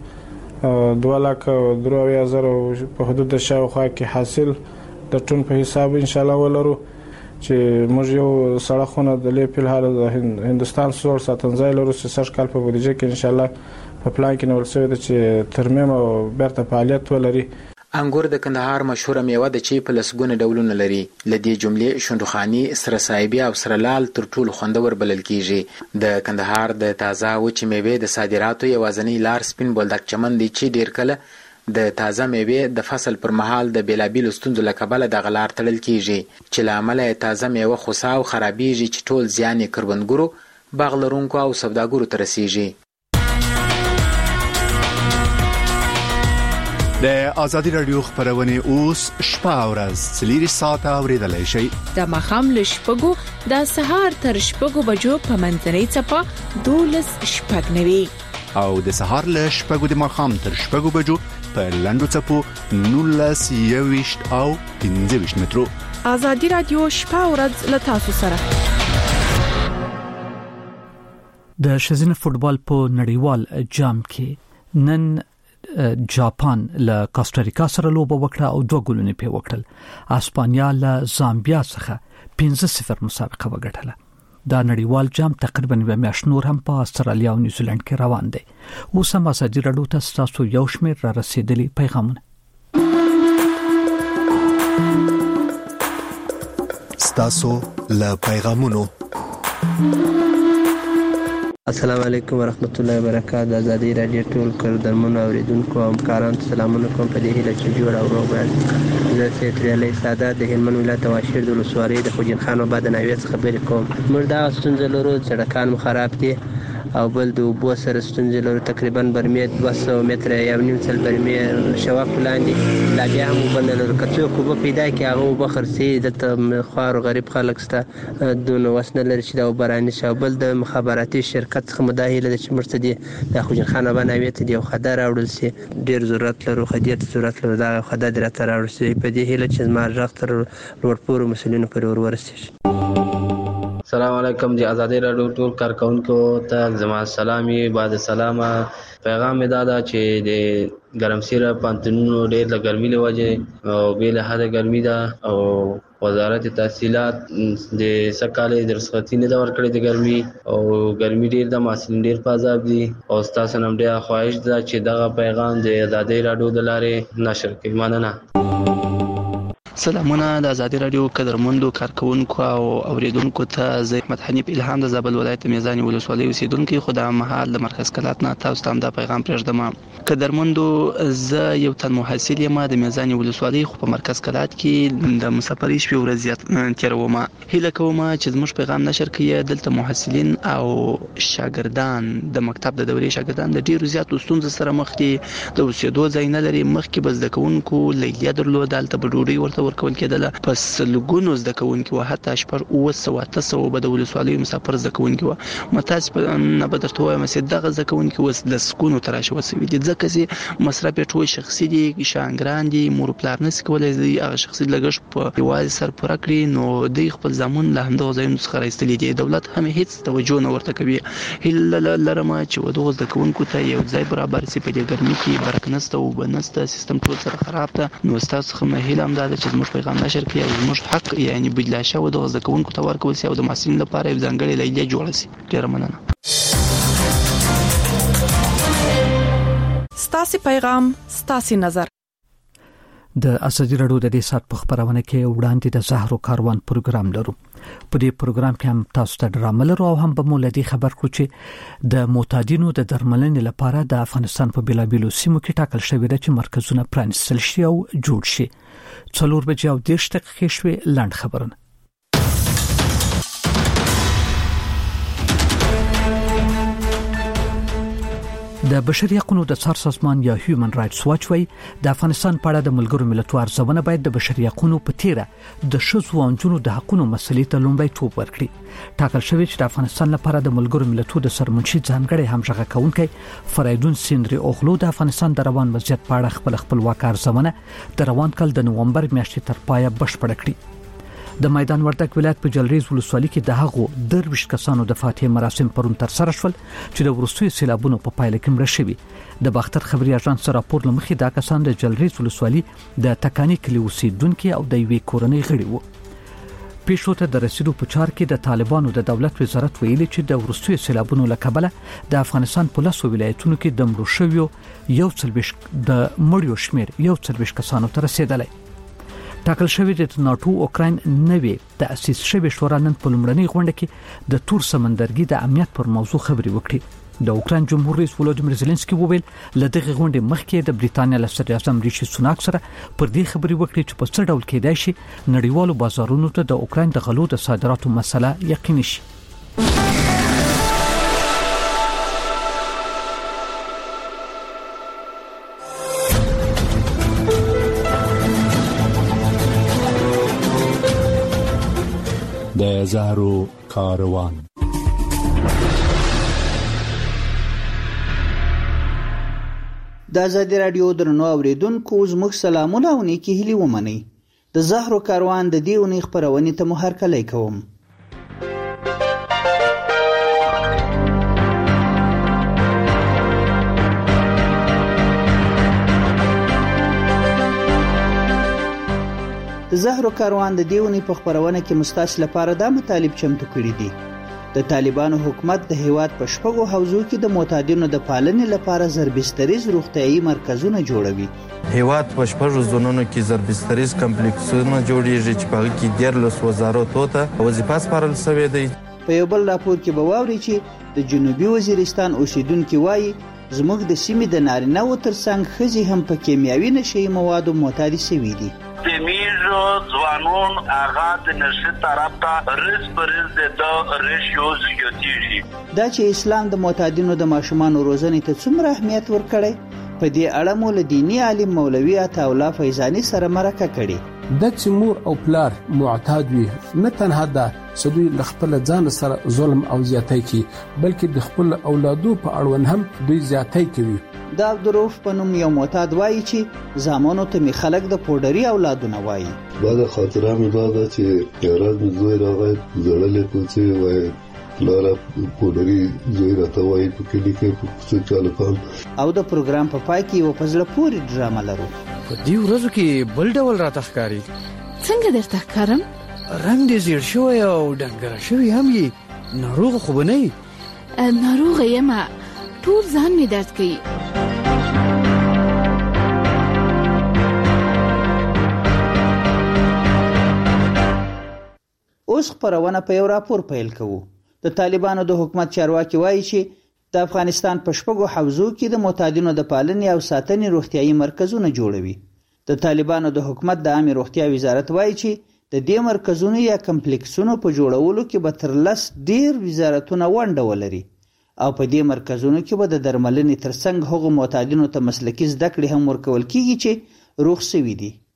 2,03,000 په حدود د شاوخوا کې حاصل د ټون په حساب ان شاء الله ولرو چې موږ یو سړکونه د لیپل حال د هندستان سور ساتنځای لرو چې سشکال په بودیجه کې ان شاء الله په پلان کې نول شوی د چې ترمیم او بیرته فعالیت ولري انګور د کندهار مشهور میوه د چې په لسګونه ډولونه لري لدې جملې شندخانی سره صایبی او سره لال تر ټولو خوندور بلل کیږي د کندهار د تازه وچ میوه د صادراتو یوازنی لار سپین بولدک چمن دی چې ډیر کله د تازه میوه د فصل پر مهال د بیلابیل ستونزو لکبل د غلار تړل کیږي چې لامل تازه میوه خوسا او خرابېږي چې ټول زیان کروندګرو باغلرونکو او سوداګرو ته رسیږي د آزادی رادیو خبرونه اوس شپه او ورځ 3 ساعته اوریدلای شئ د مخام لشپګو د سهار تر شپګو بجو په منځنۍ چپه 12:09 او د سهار لشپګو د مخام تر شپګو بجو په لندو چپو 19:20 او 15 مترو آزادی رادیو شپه او ورځ له تاسو سره د شزین فوتبال په نړیوال جام کې نن جاپان له کاستاریکا سره لوبه وکړه او 2 ګولونه په وکړل اسپانیا له زامبیا څخه 5-0 مسابقه وګټله دا نړیوال جام تقریبا به میاشت نور هم په استرالیا او نیوزیلند کې روان دی اوس هم اساجي رادیو ته تاسو یو شمېر را رسیدلی پیغامونه تاسو له پیغامونو السلام علیکم ورحمت الله وبرکاته آزادی رادیو ټول کردمون اوریدونکو او همکارانو سلامونه کوم په دې هیله چې جوړ او روغ یاست زه سید علي سادات د هلمند ولایت واشیر د ولسوالۍ د خوجین خان آباد ناوې څخه خبرې کوم موږ دا ستونزه لرو سړکان خراب دي او بل د اوبو سره ستونزې لرو تقریبا برمې 200 متره یا نیم څل برمې شواف لاندې لا بیا هم وبنل لرو کڅو کوبه پیدا کی هغه وبخر سي د خوار غریب خلک سره دونه وسنه لري چې دا وبراني شو بل د مخابراتي شرکت څخه مداهله د چمرته دي د خوجین خان باندې ته دی خدای راوړل سي ډیر ضرورت لرو خدیت ضرورت لرو دا خدای درته راوړل سي په دې هیله چې ما ځخ تر لوړپور مسلینو پر ورسېږي السلام علیکم دی آزادی رادیو ټول کارکونکو ته زما سلامي بعد سلامه پیغام دادا چې د ګرمسیره پانتونو ډېر د ګرمۍ له وجې او بې له حده ګرمي ده او وزارت تحصیلات د سکاله د رخصتي نه ورکړې د ګرمي او ګرمي ډېر د محصلین ډېر په عذاب دي او تاسو نن ډېر خواهش ده چې دغه پیغام د آزادی رادیو د لارې نشر کړئ مننه سلامونه د آزادی رادیو قدرمندو کارکونکو او اوریدونکو ته زه احمد حنیف الهام د زابل ولایت میزان ولسوالۍ اوسیدونکو خدای مهال د مرکز کلات نه تاسو ته د پیغام پرېږدم قدرمندو زه یو تن محصل یم د میزان ولسوالۍ خو په مرکز کلات کې د مسافرۍ شپې ورځ تیروم هیله کوم چې زموږ پیغام نشر کړئ دلته محصلین او شاګردان د مکتب د دورې شاګردان د ډیرو زیاتو ستونزو سره مخ دي د اوسېدو ځای نه لري مخکې بس د کوونکو لیلیه درلوده دلته په ډوډۍ ورته ته ورکول کېدله. پس لګونو زده کوونکي و حتی شپږ 900 به د ولسوالۍ مسافر زده کوونکي و. متاسفه نه به درته وایم چې دغه زده کوونکي اوس د سکونو تراشه وسوي دي ځکه چې مصرف یې ټول شخصي دي، شانګران دي، مور پلار نشي کولای دی هغه شخصي لګښت په یوازې سر پوره کړي. نو دوی خپل ځامن له همدغه ځایونو څخه راایستلي دي. دولت هم هیڅ توجه نه ورته کوي. هیله لرم چې دغه زده کوونکو ته یو ځای برابر سي. په دې ګرمۍ کې برق نشته او اوبه نشته، سیستم ټول سره خراب ده. نو ستاسو څخه مې هیله هم ده چې زموږ پیغام نشر کړي او زموږ حق یعنی بدلا شوی دغه زده کوونکو ته ورکول سي او د محصلینو لپاره یو ځانګړې لیلیه جوړه سي. ډیره مننه. ستاسو پیغام، ستاسو نظر. د ازادي راډیو د دې سات په خبرونه کې وړاندې د زهرو کاروان پروګرام لرو. په دې پروګرام کې هم تاسو ته ډرامه لرو او هم به مولدي خبر کړو چې د معتادینو د درملنې لپاره د افغانستان په بلابلو سیمو کې ټاکل شوی دی چې مرکزونه پرانیستل شي او جوړ شي. 4 بجې او 10 دقیقې شوې. لاند خبرونه. د بشري حقوقو د څار سازمان یا هیومن رائټس واچ وایي د افغانستان په اړه د ملګرو ملتونو ارزونه باید د بشري حقوقو په تیره د ښځو او نجونو د حقوقو مسلې ته لومړیتوب ورکړي. ټاکل شوی چې د افغانستان لپاره د ملګرو ملتونو د سرمنشي ځانګړي همغږي کوونکی فریدون سیندري اوغلو د افغانستان د روان وضعیت په اړه خپلواک ارزونه د روان کال د نومبر میاشتې تر پایه بشپړه کړې. د میدان وردګ ولایت په جلریز ولسوالۍ کې د هغو 23 کسانو د فاتحه مراسم پرون تر سره شول چې د وروستیو سیلابونو په پایله کې مړه شوي. د باختر خبري اژانس راپور لمخې دا کسان د جلریز ولسوالۍ د تکانی کلی اوسیدونکو او د یوې کورنۍ غړي وو. پیښو ته د رسیدو په چار کې د طالبانو د دولت وزارت ویلي چې د وروستیو سیلابونو لکبله د افغانستان په لاسو ولایتونو کې د مړو شویو یو څلويش د مړیو شمیر یو څلويش کسانو ته رسیدلی. ټاکل شوی د ناتو اوکراین نوې تأسیس شوی شورا نن په لومړنۍ غونډه کې د تور سمندرګي د امنیت پر موضوع خبرې وکړي. د اوکراین جمهور رئیس ولودیمیر زيلنسکي وویل لدغه غونډې مخکې د بریټانیا له صدر اعظم ریشي سوناک سره پر دې خبرې وکړي چې په څه ډول کېدای شي نړیوالو بازارونو ته د اوکراین د غلو د صادراتو مسله یقیني شي. د زهرو کاروان. د ازادي راډیو درنو اوریدونکو زموږ سلامونه او نیکی هیلې ومنئ. د زهرو کاروان د دې اونۍ خبرونې ته مو هرکلی کوم. د زهرو کاروان د دیونی په خبرونه کې مستاس لپاره دا مطالب چمتو کړی دي. د طالبانو حکومت د هیواد په شپږو حوزو کې د معتادینو د پالنې لپاره زربستریز روغتیايي مرکزونه جوړوي. هیواد په شپږو زونونو کې زربستریز کمپلیکسونه جوړیږي چې په هغه کې 14 وزارتونو ته وظیفه سپارل شوې ده. په یو بل راپور کې به واوري چې د جنوبي وزیرستان اوسیدونکو وایي زموږ د سیمې د نارینه‌و ترڅنګ ښځې هم په کیمیاوي نشي موادو معتادي شوي دي. میزو ځوانون هغه د نشه طرف ته رس پرز د ریشیو زیاتیږي. دا چې اسلام د معتادینو د ماشومانو روزنې ته څومره اهمیت ورکړي په دې اړه مو له دینی عالم مولوي عطا الله فیضانی سره مرکه کړي. د چې مور او پلار معتاد وي نه تنها د سدوی خپل ځان سره ظلم او زیاتی کوي بلکې د خپل اولادو په اړوند هم دوی زیاتی کوي. دا عبدالرؤف په نوم یو معتاد وایي چې زامنو ته می خلک د پوډري اولادونه وایي. بعد خاطره می بعد چې یاران می زوی راغی زړلې کوڅه وایي لاره پوډري زوی راته وایي په کې کې په چاله پام. او د پروګرام په پای کې یو فضل پوری ډرامه لرو. په دې ورځو کې بل ډول راته ښکاری. څنګه درته ښکارم؟ رنگ دې زیړ شوی او ډنګر شوی هم یې. ناروغ خو به نه یې؟ ناروغ یم ټول ځان می درد کوي. اوس خبرونه په یو راپور پیل کوو. د طالبانو د حکومت چارواکي وایي چې د افغانستان په شپږو حوزو کې د معتادینو د پالنې او ساتنې روغتیايي مرکزونه جوړوي. د طالبانو د حکومت د عامه روغتیا وزارت وایي چې د دې مرکزونو یا کمپلیکسونو په جوړولو کې به تر 10 ډیر وزارتونه ونډه ولري او په دې مرکزونو کې به د درملنې ترڅنګ هغو معتادینو ته مسلکي زده کړې هم ورکول کیږي چې روغ شوي دي.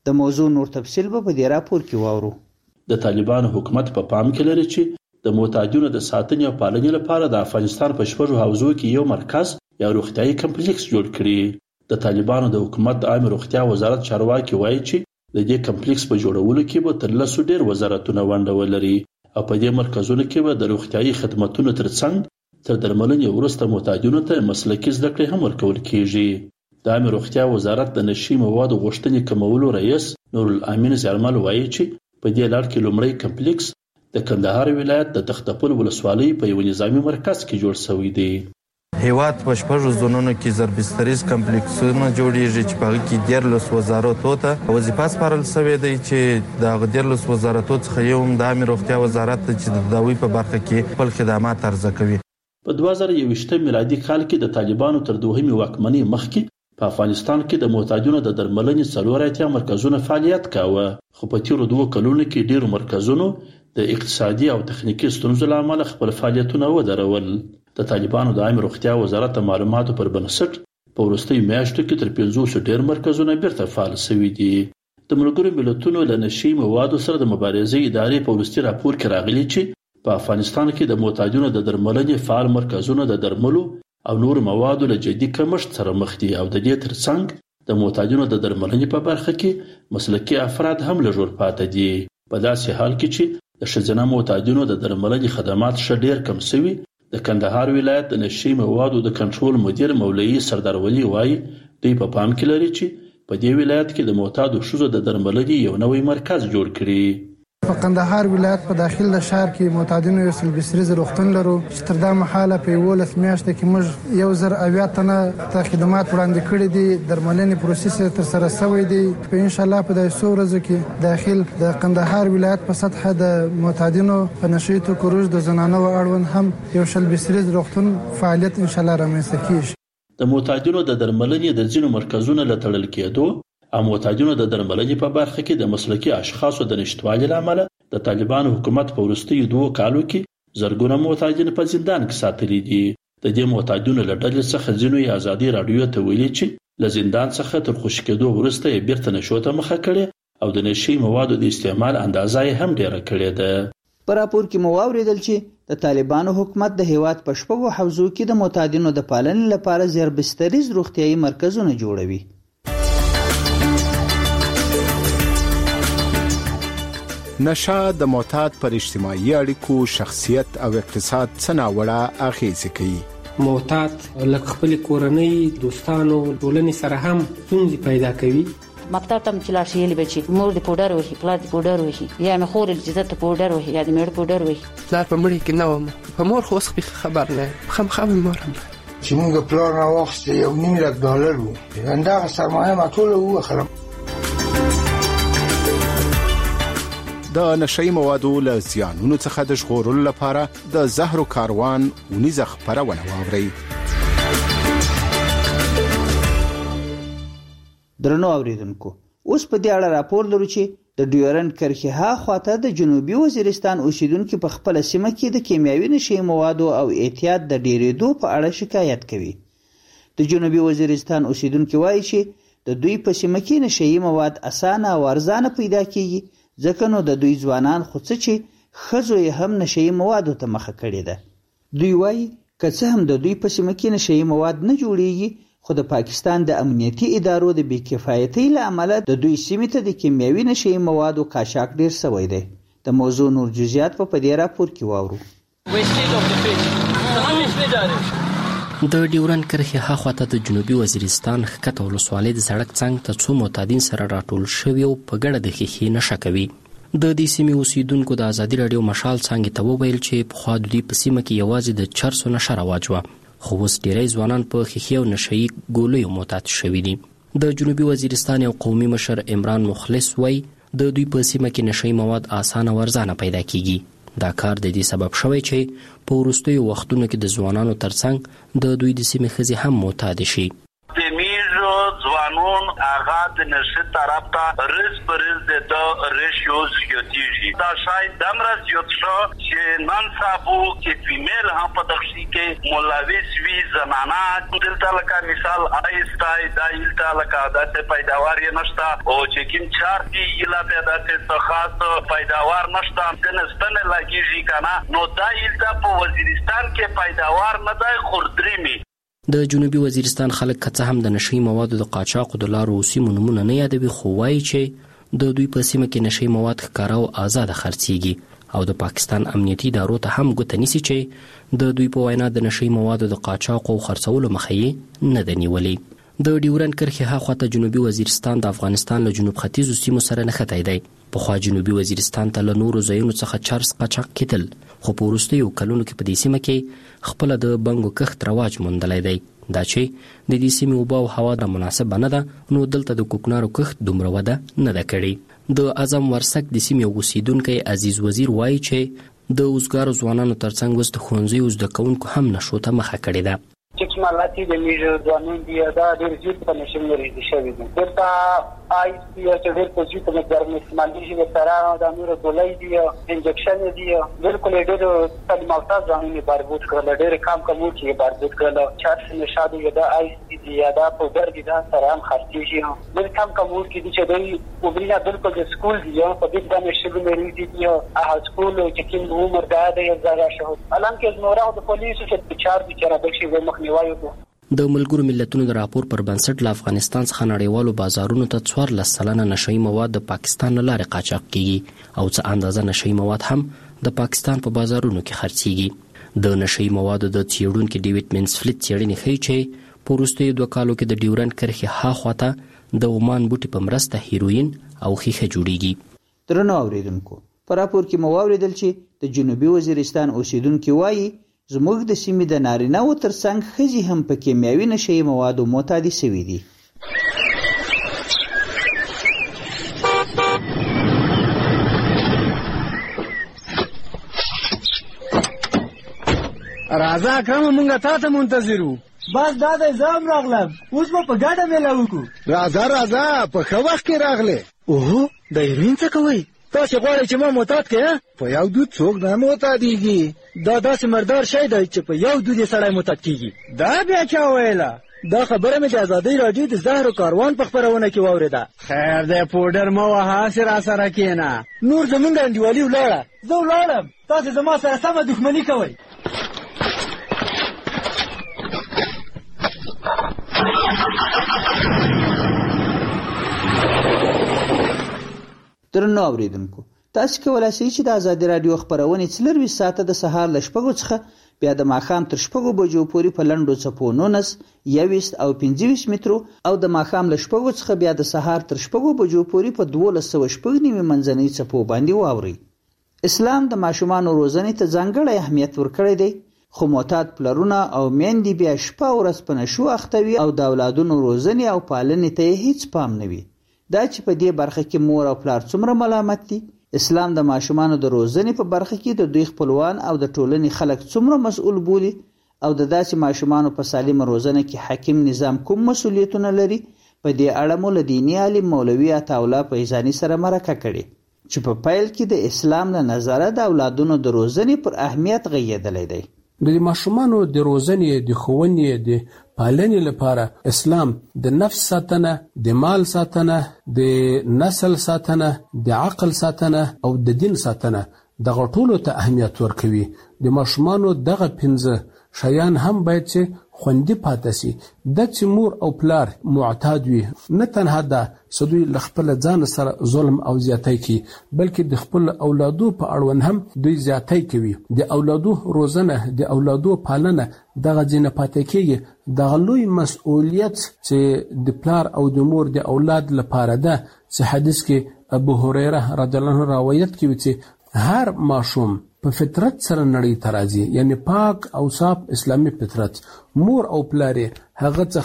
د موضوع نور تفصیل به په دې راپور کې واورو. د طالبانو حکومت په پام کې لري چې د معتادینو د ساتنې او پالنې لپاره د افغانستان په 6 حوزو کې یو مرکز یا روغتیايي کمپلیکس جوړ کړي. د طالبانو د حکومت د عامه روغتیا وزارت چارواکي وایي چې د دې کمپلیکس په جوړولو کې به تر 100 ډیر وزارتونه ونډه ولري او په دې مرکزونو کې به د روغتیايي خدماتو ترڅنګ تر درملنې وروسته معتادینو ته مسلکي زده کړې هم ورکول کیږي. د عامه روغتیا وزارت د نشي موادو غوښتنې کمولو رئیس نور الامین زیارمل وایي چې په دې لړ کې لومړی کمپلیکس د کندهار ولایت د تختپل ولسوالۍ په یو نظامی مرکز کې جوړ شوی دی. هیواد په 6 زونونو کې زربستریز کمپلیکسونه جوړیږي چې په هغه کې 14 وزارتونو ته وظیفه سپارل شوې ده چې د 14 وزارتونو څخه یو د عامه روغتیا وزارت چې د دوی په برخه کې خپل خدمات عرضه کوي. په 2021 میلادي کال کې د طالبانو تر دوهمې واکمنۍ مخکې په افغانستان کې د معتادینو د درملنې 4 مرکزونه فعالیت کاوه، خو په تیرو 2 کلونو کې ډیرو مرکزونو د اقتصادي او تخنیکی ستونزو له امله خپل فعالیتونه ودرول. د طالبانو د عامه روغتیا وزارت د معلوماتو پر بنسټ په وروستیو میاشتو کې تر 500 ډیر مرکزونه بیرته فعال شوي دي. د ملګرو ملتونو له نشي موادو سره د مبارزې ادارې په وروستي راپور کې راغلي چې په افغانستان کې د معتادینو د درملنې فعال مرکزونه د درملو او نور موادو له جدي کمښت سره مخ دي او د دې ترڅنګ د معتادینو د درملنې په برخه کې مسلکي افراد هم لږ پاتې دي. په داسې حال کې چې د ښځینه معتادینو د درملنې خدمات ښه ډیر کم شوي، د کندهار ولایت د نشي موادو د کنټرول مدیر مولوي سردار ولی وایي دوی په پام کې لري چې په دې ولایت کې د معتادو ښځو د درملنې یو نوی مرکز جوړ کړي. په کندهار ولایت په داخل د شهر کې معتادینو یو سلبستریز روغتون لرو چې تر دا مهاله په 11 میاشتو کې موږ 1080 تنه ته خدمات وړاندې کړي دي. درملنې پروسس تر سره شوی دی. په ان شاء الله په دې څو ورځو کې داخل د کندهار ولایت په سطح د معتادینو په نشي توکو د زنانو اړوند هم یو سلبستریز روغتون فعالیت ان شاء الله رامنځته کیږي. د معتادینو د درملنې د ځینو مرکزونو له تړل کېدو او معتادینو د درملنې په برخه کې د مسلکي اشخاصو د نشټوالي لامل د طالبانو حکومت په وروستیو 2 کالو کې زرګونه معتادین په زندان کې ساتلي دي. د دې معتادینو له ډلې څخه ځینو یې ازادي راډیو ته ویلي چې له زندان څخه تر خوشي کېدو وروسته یې بیرته نشو ته مخه کړې او د نشي موادو د استعمال اندازه یې هم ډیره کړې ده. په راپور کې مو واوریدل چې د طالبانو حکومت د هیواد په 6 حوزو کې د معتادینو د پالنې لپاره زیربستریز روغتیايي مرکزونه جوړوي. نشه د معتاد پر اجتماعي اړیکو، شخصیت او اقتصاد څه ناوړه اغیزې کوي. معتاد لکه خپل کورنۍ، دوستانو، ټولنې سره هم ستونزې پیدا کوي. مکتب ته چې لاړ شي یلی بچي مور د پودر وهي، پلار د پودر وهي، یا مې خور چې زته پودر وهي یا د میړه پودر وهي. پلار په مړي کې نه وم، په مور خو اوس خبر نه خامخا مور هم چې موږ پلار نه واخیست $1,000,000 وو، همدغه سرمایه ما ټوله ووخلم. د نشي موادو له زیانونو څخه د ژغورلو لپاره د زهرو کاروان ونیزه خپرونه واورئ. درنو اوریدونکو، اوس په دې اړه راپور لرو چې د ډیورنډ کرښې هاخواته د جنوبي وزیرستان اوسیدونکو په خپل سیمه کې د کیمیاوي نشي موادو او اعتیاد د ډیریدو په اړه شکایت کوي. د جنوبي وزیرستان اوسیدونکو وایي چې د دوی په سیمه کې نشي مواد اسانه او ارزانه پیدا کیږي، ځکه نو د دوی ځوانان خو څه چې ښځو یې هم نشي موادو ته مخه کړې ده. دوی وایي که څه هم د دوی په سیمه کې نشي مواد نه جوړیږي، خو د پاکستان د امنیتي ادارو د بېکفایتۍ له امله د دوی سیمې ته د کیمیاوي نشي موادو قاچاق ډیر شوی دی. د موضوع نور جزئیات په دې راپور کې واورو. د ډیورنډ کرښې هاخواته د جنوبي وزیرستان ښکته ولسوالۍ د سړک څنګ ته څو معتادین سره راټول شوي او په ګډه د ښیښې نشه کوي. د دې سیمې اوسیدونکو د ازادي راډیو مشال څانګې ته وویل چې پخوا د دوی په سیمه کې یوازې د چرسو نشه رواج وه، خو اوس ډیری ځوانان په ښیښې او نشهیي ګولیو معتاد شوي دي. د جنوبي وزیرستان یو قومي مشر عمران مخلص وایي د دوی په سیمه کې نشهیي مواد اسانه او ارزانه پیدا کیږي. دا کار د دې سبب شوی چې په وروستیو وختونو کې د ځوانانو ترڅنګ د دوی د سیمې ښځې هم معتاد شي. د میږو ځوانون هغه د نشه طرف ته رز پرز د ریشیوز یوتیږي دا شاید دمر زیات شو چې نن سابو کې فیمیل هم په دغشي کې مولویس وی زنانا دلته لکه مثال آیستای دا ایلتا لکه داسې پیداوار یې نشته او چې کوم چار دی ایلا ته داسې خاص پیداوار نشته د نستنه لګیږي کنه نو دا ایلتا په وزیرستان کې پیداوار نه دی خردريمي د جنوبي وزیرستان خلک که هم د نشي موادو د قاچاق د لارو سیمو نمونه نه یادوي خو وایي چې د دوی په سیمه کې نشي مواد ښکاره او آزاد خرڅيږي او د پاکستان امنیتي ادارو ته هم ګوته نیسي چې د دوی په وینا د نشي موادو د قاچاق او خرڅولو مخې نه د نیولې د ډیورند کرښې هاخوا جنوبي وزیرستان د افغانستان له جنوب ختیځو سیمو سره نښتی دی. پخوا جنوبي وزیرستان ته له نورو ځایونو څخه چرس قاچاق کېدل خو په وروستیو کلونو کې په دې سیمه کې خپله د بنګو کښت رواج موندلی دی. دا چې د دې سیمې اوبه او هوا د مناسبه نه ده نو دلته د کوکنارو کښت دومره وده نه ده کړې. د اعظم ورسک د سیمې اوسیدونکی عزیز وزیر وایي چې د اوزګارو ځوانانو ترڅنګ اوس د ښوونځیو زده کوونکو هم نشو ته مخه کړې ده. چې مالاتي د میژ ځوانان دی دا ډېر زیات په نشي لري شوی دی. دلته آی سی چې ډېر په زیات مقدار استعمال دي د سره د امیر دولای دی انجکشن دی بالکل ډېر تعلیمات ځانونه بربود کړل ډېر کم چې بربود کړل چارس نشادو یدا آی سی دی یدا په درګی دا سره هم خرڅیږي ډېر کم چې د وګړي بالکل د سکول دی په دې باندې شګو مری دی هغه سکول چې کوم عمر دا د زړه شو الان کې نورو د پولیسو چې چار دي چې راځي ومخ د ملګرو ملتونو د راپور پر بنسټ له افغانستان څخه نړیوالو بازارونو ته 14% نشئی مواد د پاکستان له لارې قاچاق کیږي او څه اندازه نشئی مواد هم د پاکستان په بازارونو کې خرڅيږي. د نشئی موادو د څېړونکو ډیوډ منسفلټ څېړنې ښیي چې په وروستیو 2 کالو کې د ډیورند کرښې هاخواته د عمان بوټي په مرسته هیروین او خیښه جوړیږي. درنو اوریدونکو په راپور کې مو واوریدل چې د جنوبي وزیرستان اوسیدونکو وایي زموږ د سیمې د نارینه و ترڅنګ ښځې هم په کیمیاوي نشهیي موادو معتادې شوي دي. راځه اکرم مونږ تا ته منتظر وو. بس دا د زام راغلم اوس به په ګډه میله وکړو. راځه په ښه وخت کې راغلې. اوهو د هیروین څه کوئ؟ تاسې غواړئ چې ما معتاد کړې؟ په یو دود څوک نه معتادېږي. دا داسې مردار شی دی چې په یو دود یې سړی معتاد کېږي. دا بیا چا ویله؟ دا خبره مې د ازادۍ راډیو د زهرو کاروان په خپرونه کې واورېده. خیر دی پوډر مه وهه هسې راسره کښېنه. نور زمونږ انډیوالي ولاړه زه ولاړم تاسې زما سره سمه دښمني کوئ. درنو اوریدونکو تاسو کولای شئ چې د ازادي رادیو خبرونه 24 ساعته د سهار ل 6 څخه بیا د ماښام تر 6 بجو پورې په لنډو څپو 19 21 او 25 مترو او د ماښام ل 6 څخه بیا د سهار تر 6 بجو پورې په 1290 منځنۍ څپو باندې واوري. اسلام د ماشومان روزنې ته ځانګړی اهمیت ورکړی دی خو معتاد پلرونه او میندې بیا شپه ورځ په نشو اختوي او د اولادونو روزنې او پالنې ته هیڅ پام نه وي. دا چې په دې برخه کې مور او پلار څومره ملامت دي. اسلام د ماشومانو د روزنې په برخه کې د دوی خپلوان او د ټولنې خلک څومره مسؤل بولي او د داسې ماشومانو په سالمه روزنه کې حاکم نظام کوم مسؤلیتونه لري په دې اړه مو له دیني عالم مولوي عطاالله فیضاني سره مرکه کړې چې په پیل کې د اسلام له نظره د اولادونو د روزنې پر اهمیت غږېدلی دی. د ماشومانو د روزنې د ښوونې د پالنې لپاره اسلام د نفس ساتنه د مال ساتنه د نسل ساتنه د عقل ساتنه او د دین ساتنه دغه ټولو ته اهمیت ورکوي. د ماشومانو دغه 5 شیان هم باید چې خوندي پاتې شي. د چې مور او پلار معتاد وي نه تنها دا سدوی خپل ځان سره ظلم او زیاتی کوي بلکې د خپل اولادو په اړوند هم دوی زیاتی کوي. د اولادو روزنه د اولادو پالنه دغه ځینه پاتې کیږي. دغه لوی مسؤلیت چې د پلار او د مور د اولاد لپاره ده چې حدیث کې ابو هريره رضی الله عنه روایت کوي چې هر ماشوم په فطرت سره نړۍ ته راځي یعنی پاک او صاف اسلامي فطرت. مور او پلار هغه څخه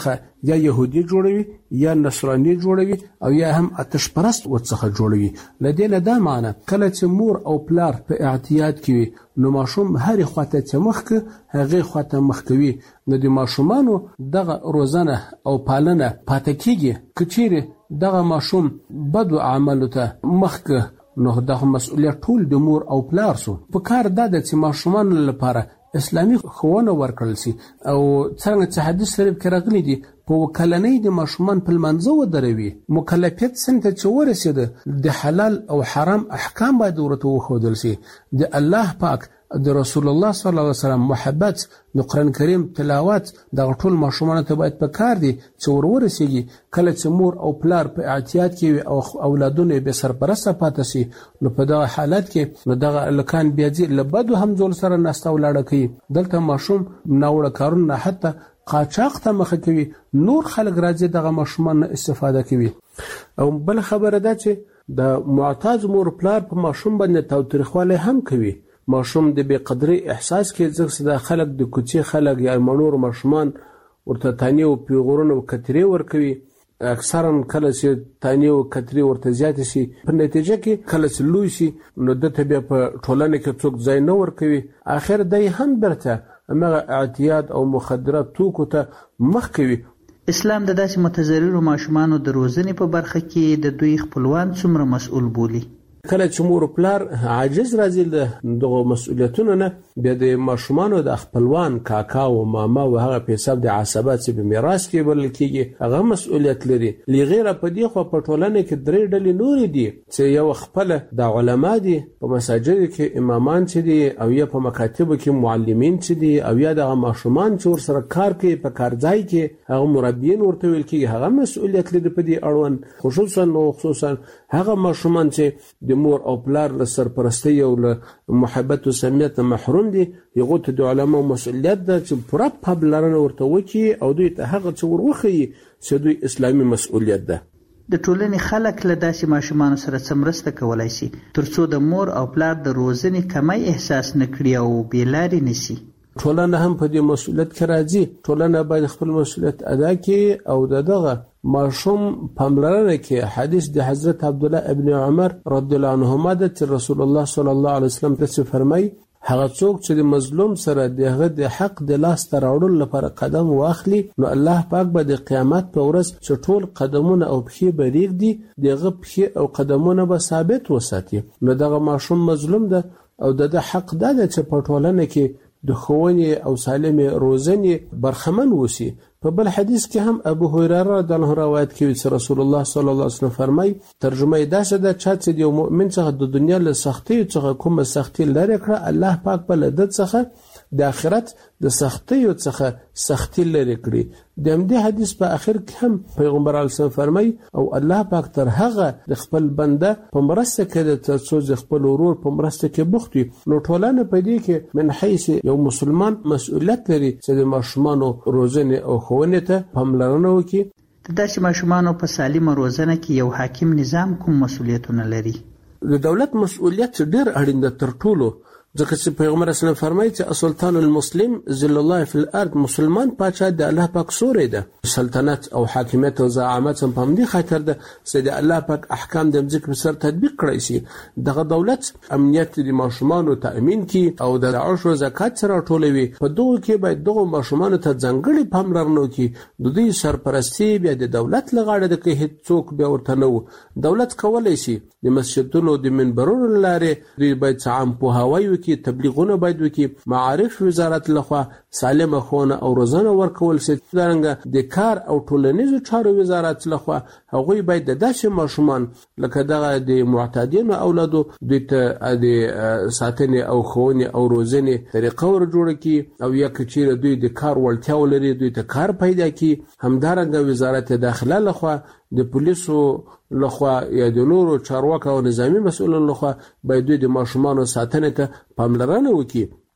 یا يهودي جوړوي یا نصراني جوړوي او یا هم آتش پرست ورڅخه جوړوي. لدې نه دا معنی کله چې مور او پلار په اعتیاد کې نو ماشوم هر خواته چې مخک هغه خواته مخ کوي. نو د ماشومانو دغه روزنه او پالنه پاتې کیږي. کچېره دغه ماشوم بد عملو ته مخک نو دغه مسؤلیت ټول د مور او پلار سو. په کار دا چې ماشومان لپاره اسلامي ښوونه ورکړل شي او څنګه چې حدیث شریف کې راغلي دي په وکلنۍ د ماشومان په لمانځه ودروي. مکلفیت څنګه چې ورسېده د حلال او حرام احکام باید ورته وښودل شي. د الله پاک د رسول الله صلی الله علیه وسلم محبت د قرآن کریم تلاوت د ټول ماشومان ته باید په کار دي چې ورسېږي. کله چې مور او پلار په اعتیاد کې او اولادونه به سرپرسته پاتې شي نو په دغه حالت کې نو دغه الکان بیا ځي لبدو هم ځول سره ناسته ولاړه کوي. دلته ماشوم ناوړه کارونه حتی قاچاق ته مخه کوي. نور خلک راځي دغه ماشومان استفاده کوي. او بل خبره ده چې د معتاد مور پلار په ماشوم باندې تاوتریخوالی هم کوي. ماشوم د بې قدرۍ احساس کې ځکه د خلک د کوڅې خلک یا مڼور ماشومان ورته تانې او پیغورونه او کترې ورکوي. اکثرا کله چې تانې او کترې ورته زیاتې شي په نتیجه کې کله چې لوی شي نو دته بیا په ټولنه کې څوک ځای نه ورکوي. آخر دی هم برته همغه اعتیاد او مخدرات توکو ته مخ کوي. اسلام د داسې متضررو ماشومانو د روزنې په برخه کې د دوی خپلوان څومره مسؤل بولي؟ کله چې مور پلار عاجز راځي دغه مسؤلیتونو نه بیا د ماشومانو د خپلوان کاکا او ماما او هغه په حساب د عصبات چې په میراث کې بل کېږي هغه مسؤلیت لري. لغیره په دې خو په ټولنه کې درې ډلې نور دي چې یو خپل د علما دي په مساجد کې امامان چې دي او یا په مکاتب کې معلمین چې دي او یا د ماشومان چې ور سره کار کوي په کارځای کې هغه مربیین ورته ویل کېږي هغه مسؤلیت لري په دې اړوند. خصوصا هغه ماشومان چې د مور او پلار له سرپرستی او له محبت او صمیمیت محروم دي یغه ته د علماء مسؤلیت ده چې پوره پابلرنه ورته وکي او دوی ته هغه څه وروخي چې دوی اسلامي مسؤلیت ده. د ټولنې خلک له داسې ماشومانو سره څه مرسته کولای شي ترڅو د مور او پلار د روزنې کمی احساس نکړي او بېلارې نشي؟ ټولنه هم په دې مسؤلیت کې راځي. ټولنه باید خپل مسؤلیت ادا کړي او دغه ماشوم پاملرنه کې حدیث د حضرت عبد الله ابن عمر رضی الله عنهما د رسول الله صلی الله علیه وسلم ته فرمایي هغه څوک چې د مظلوم سره دغه د حق د لاس تر اړول لپاره قدم واخلي نو الله پاک به د قیامت په ورځ چې ټول قدمونه او پښې به ریږدي دغه پښې او قدمونه به ثابت وساتي. نو دغه ماشوم مظلوم ده او د حق ده چې په ټولنه کې د ښوونې او سالمې روزنې برخمن وسی. په بل حدیث کې هم ابو هريره رضی الله عنه روایت کوي چې رسول الله صلی الله علیه وسلم فرمایي ترجمه یې دا ده چې د یو مؤمن څخه د دنیا له سختۍ څخه کومه سختي لري کړه الله پاک په لدد څخه د آخرت د سختۍ څخه سختي لري کړي. د همدې حدیث په اخر کې هم پیغمبر علیه السلام فرمایي او الله پاک تر هغه د خپل بنده په مرسته کې د څو خپل ورور په مرسته کې بوخت وي. نو ټولنه په دې کې من حیث یو مسلمان مسؤلیت لري چې د ماشومانو روزنه او ښوونې ته پاملرنه وکړي. د داسې ماشومانو په سالمه روزنه کې یو حاکم نظام کوم مسؤلیتونه لري؟ د دولت مسؤلیت ډېر اړین ده تر ټولو ځکه چې پیغمبر اسلام فرمایي چې سلطان المسلم ذل الله فی الارض مسلمان پاچا د الله پاک سوري ده. سلطنت او حاکمیت او زعامت هم په دې خاطر ده چې د الله پاک احکام د ځکه په سر تطبیق کړی شي. دغه دولت امنیت د ماشومانو تأمین کی او د عشر او زکات سره ټولوي. په دغه کې باید دغه ماشومانو ته ځانګړي پاملرنه وکړي. د دوی سرپرستی بیا د دولت لغاړه د کې هیڅ څوک بیا ورته نه و. دولت کولای شي د مسجدونو د منبرونو لارې دوی باید عام پوهاوی کی تبلیغونه باید وکي. معارف وزارت لخوا سالمه ښوونه او روزنه ورکول شي. دغه د کار او ټولنیزو چارو وزارت لخوا هغوی باید د داسې ماشومان لکه دغه د معتادینو اولادو دوی ته د ساتنې او ښوونې او روزنې طریقه ور جوړه کړي او یا که چیرې دوی د کار وړتیا ولري دوی ته کار پیدا کړي. همدارنګه وزارت داخله لخوا د پولیسو لخوا یا د نورو چارواکو او نظامی مسؤلانو لخوا باید دوی د ماشومانو ساتنې ته پاملرنه وکړي.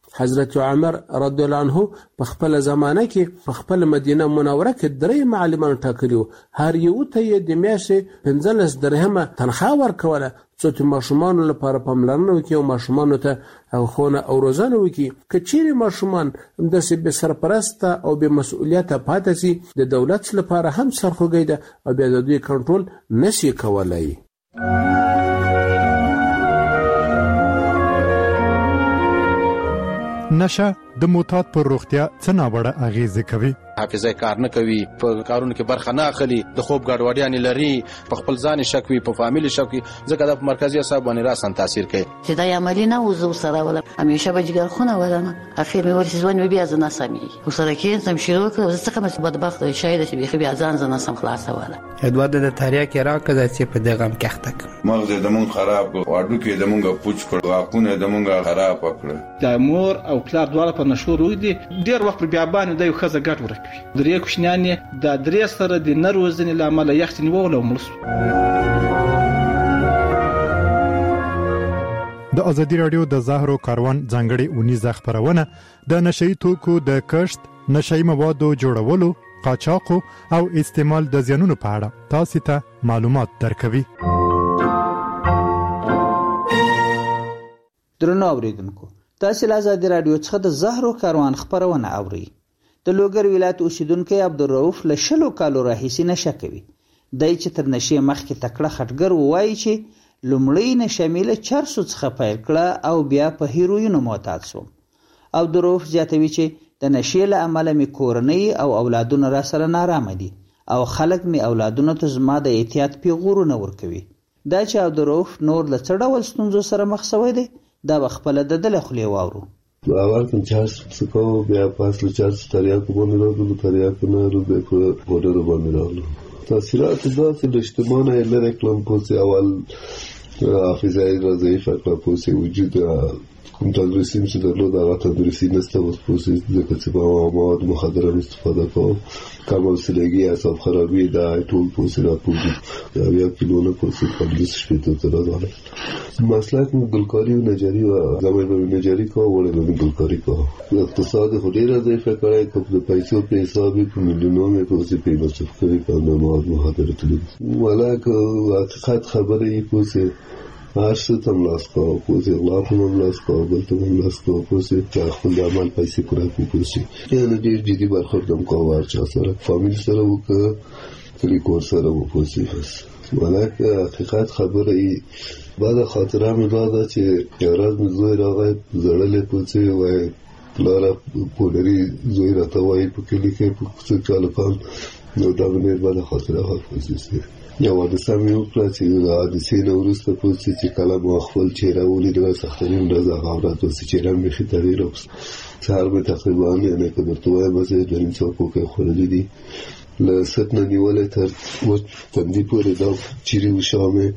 حضرت عمر رضی الله عنه په خپل زمانه کې په خپل مدینه منوره کې 3 معلمان ټاکلیو، هر یو ته د میاشتې 15 درهمه تنخواه ورکوله څو ماشومان لپاره پاملرنه وکړي او ماشومان ته خونه او روزنه وکړي. که چیرې ماشومان داسې بې سرپرسته او بې مسؤلیته پاتې شي د دولت لپاره هم سرخوږی ده او بیا د دوی کنټرول نشي کولای. نشه د معتاد پر روغتیا څه ناوړه اغیزه کوي؟ حافظه کار نه کوي، په کارونو کې برخه نه اخلي، د خوب ګډوډیان لري، په خپل ځان شک وي، په فامیل شک وي، ځکه د مرکزي اعصاب باندې راسن تاثیر کوي. چې دا عملی نه وزو سره ولا همیشه بجګر خونه ولا اخر مې ورسې ځوان بیا زنه سمي وسره کې سم شروع کړ، زه څنګه مې بدبخت شاید چې بیا ځان زنه سم خلاص ولا ادوار د تاریخ کې راکړه چې په دغه کښته مغز د مون خراب کړ، واډو کې د مونږه پوچ کړ، واقونه د مونږه خراب کړ. د مور او پلار دواړه په نشو روي دي، ډیر وخت بیا باندې د یو خزه ګټ ورکوي. درې کوشنیانې د درې سره د نروزنې لامل یخت نیول او مړ. د ازادي رادیو د زهرو کاروان ځانګړي اونیزه خبرونه د نشئی توکو د کښت، نشئی موادو جوړولو، قاچاقو او استعمال د زیانونو په اړه تاسو ته معلومات درکوي. درنو اوریدونکو، تاسو له ازادي رادیو څخه د زهرو کاروان خبرونه اورئ. د لوګر ولایت اوسیدونکو عبدالرؤف له 20 کالو راهیسې نشه کوي. دای چې تر نشې مخکې تکړه خټګر وایي چې لومړی نشه مې له چرسو څخه پیل کړه او بیا په هیروینو معتاد شوم. عبدالرؤف زیاتوي چې د نشې له امله مې کورنۍ او اولادونه را سره نارامه دي او خلک مې اولادونو ته زما د احتیاط پیغورونه ورکوي. دا چې عبدالرؤف نور له څه ډول ستونزو سره مخ شوی دی دا به خپله د ده له خولې واورو. اول کوم چارج څکو بیا پاس له چارج تریاکو باندې راغلو، تریاکو نه رو به په بورډر باندې راغلو. تاثیرات داسې د اجتماعي لري کلم پوسې اول حافظه ضعیفه کړه، پوسې وجود کوم تدریسیم چې درلود هغه تدریسی نسته، اوس پوسې ځکه چې په مواد مخدره استفاده کوو، کم حوصلګي، اعصاب خرابي، دا ټول پوسې راپورې بیا کیلونه پوسې پولیس شپته تر راغله. مسلک ګلکاری او نجاری و زمای به نجاری کو وړه به ګلکاری کو. اقتصاد خو ډیر ضعیفه کړای، کوم د پیسو په حساب په میلیونونو پوسې په مصرف کوي په مواد مخدره تللی. ولکه حقیقت خبره یې پوسې هرڅه تم لاس کو، پوسې غلا په لاس کو، بل ته لاس کو، پوسې خپل عمل پیسې کړای پوسې. یعنی ډیر جدي برخوردم کو ورچا سره فامیل سره وکړه، کلی کور سره و پوسې. ولکه حقیقت خبره یې بعد خاطره مې دا چې یو ورځ مې زوی راغی زړلې پوڅې وای پلاره پولري زوی راته وایي په کلي کې په څه کالو کال نو دا مې بعد خاطره پوڅې یو حادثه مې وکړه چې د حادثې نه وروسته پوڅې چې کله مو خپل چهره ولیدله سخترین ورځ هغه ورځ چې چهره مې ښه تغییر وکړ. سهار مې تقریبا یعنې که درته وایم بس 2 ساعتو کې خوړلي دي له ست نه نیولې تر وچ تندي پورې دا چیرې وشامې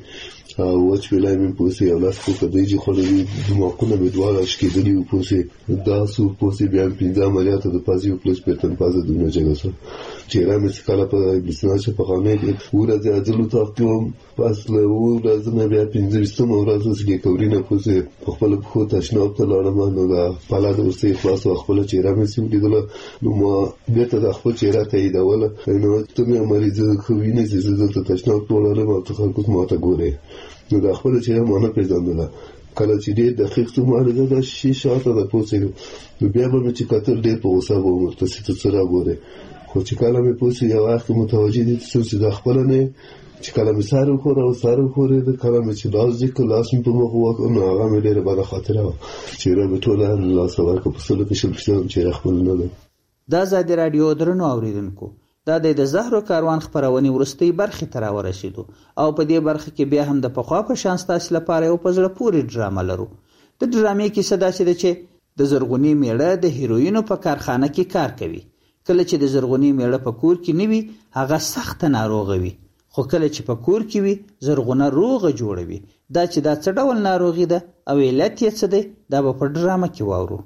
وچ ویلای مې پوسې یو لاس کو کدیجی خوړلي دماغونه مې دواړه اشکېدلي وو پوسې دا سو پوسې بیا 15 عملیات د پازیو پلس پیټن پازه دونه جګه سو چهره مې کله په بسناش په خانه کې ورځ اجلو تافتوم پس له ورځ نه بیا 15 ورځ کې کورینه پوسې په خپل خو تشناب ته لاړم نو دا پالا د اوسې خلاص خپل چهره مې سیم لیدل نو ما بیرته د خپل چهره ته ایدول نو ته مې مریض خو وینې چې زه ته تشناب ته ولاړم او ته خلکو ما ته ګورې نو دا خپل چهره مانه پیژندله کله چې دې دقیق څه مارزه د 6 ساعته د پوسې نو بیا به چې کتل دې په اوسه به ورته څه را ګورې خو چې کله مې پوسې یو وخت متوجه دي چې د خپل نه چې کله مې سارو خورې د کله مې چې لاس دې کلاس مې په مخ وک نو هغه مې ډېر باندې خاطره چې را به ټول لاس ورکو په سلو کې شپږ چې خپل نه ده. دا ازادي رادیو درنو اوریدونکو دا د زهرو کاروان خبرونه ورستۍ برخه تر ورسېدو او په دې برخه کې بیا هم د پخوا په شان ستاسو لپاره یو پزړه پوری ډرامه لرو. د ډرامې کې صدا چې د زرغونی میړه د هیروینو په کارخانه کې کار کوي. کله چې د زرغونی میړه په کور کې نیوي هغه سخت ناروغ وي خو کله چې په کور کې وي زرغونه روغه جوړوي. دا چې دا څه ډول ناروغي ده او علت یې څه دی دا به په ډرامه کې واورو.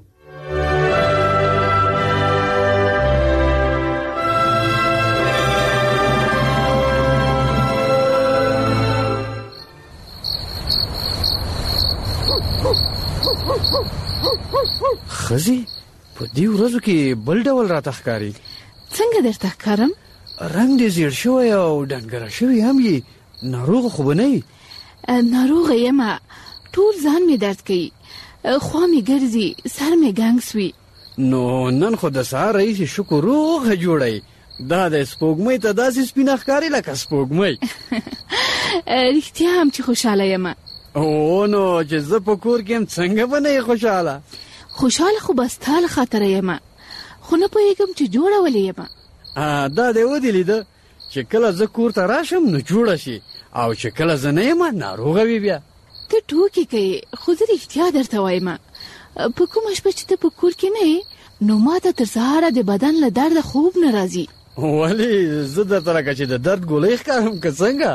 خزي په دې ورځو کې بل ډول راته ښکاري. څنګه درته ښکارم؟ رنګ دې زیړ شوی او ډنګره شوی هم یې. ناروغه خو به نه یې؟ ناروغه یم، ټول ځان مې درد کوي، خوا مې ګرځي، سر مې ګنګ سوي. نو نن خو د سهار راهیسې شکر روغه جوړی. دا د سپوږمۍ ته داسې سپینه ښکاري لکه سپوږمۍ. رښتیا هم چې خوشحاله یم. او نو چې زه په کور کې هم څنګه به نه یې خوشحاله؟ خوشحاله خو به ستا له خاطره یم، خو نه پوهېږم چې جوړه ولې یم. دا دې ودې لیده چې کله زه کور ته راشم نو جوړه شي، او چې کله زه نه یم ناروغه وي. بیا ته ټوکې کوې، خو زه رښتیا درته وایم. په کومه شپه چې ته په کور کې نه یې نو ما ته تر سهاره د بدن له درده خوب نه راځي. ولې زه درته لکه چې د درد ګولۍ ښکارم که څنګه؟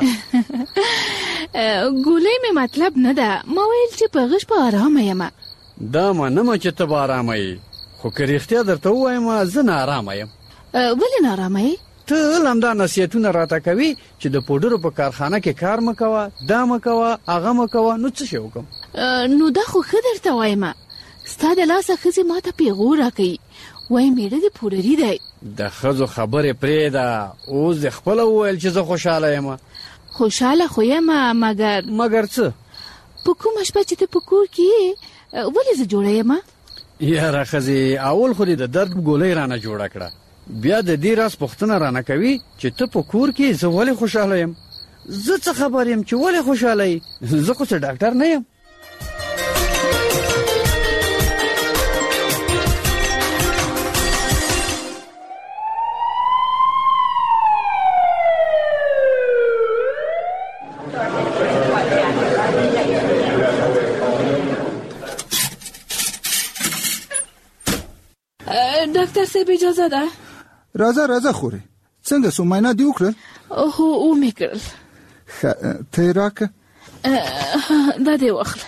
ګولۍ مې مطلب نه ده، ما ویل چې په غش په ارامه یم. دا منمه چې ته به ارامه یې، خو که رښتیا درته ووایم زه ناارامه یم. ولې ناارامه یې؟ ته همدا نصیحتونه راته کوي چې د پوډرو په کارخانه کې کار مه کوه، دا مه کوه، هغه مه کوه. نو څه شی وکړم؟ نو دا خو ښه درته وایم. ستا د لاسه ښځې ما ته پیغور راکوي، وایي میړه دې پوډري دی. د ښځو خبرې پرېږده، اوس دې خپله وویل چې زه خوشحاله یم. خوشحاله خو یم، مګر څه؟ په کومه شپه چې ته په کور کې یې ولې زه جوړه یم؟ یاره ښځې، اول خو دې د درد ګولۍ رانه جوړه کړه، بیا د دې راز پوښتنه رانه کوي چې ته په کور کې زه ولې خوشحاله یم. زه څه خبر یم چې ولې خوشحاله یې؟ زه خو څه ډاکټر نه یم. ډاکټر صاحب اجازه ده؟ راځه خورې. څنګه سو معاینه دې وکړل؟ هو ومې کړل. ته یې راکړه. دا دې واخله.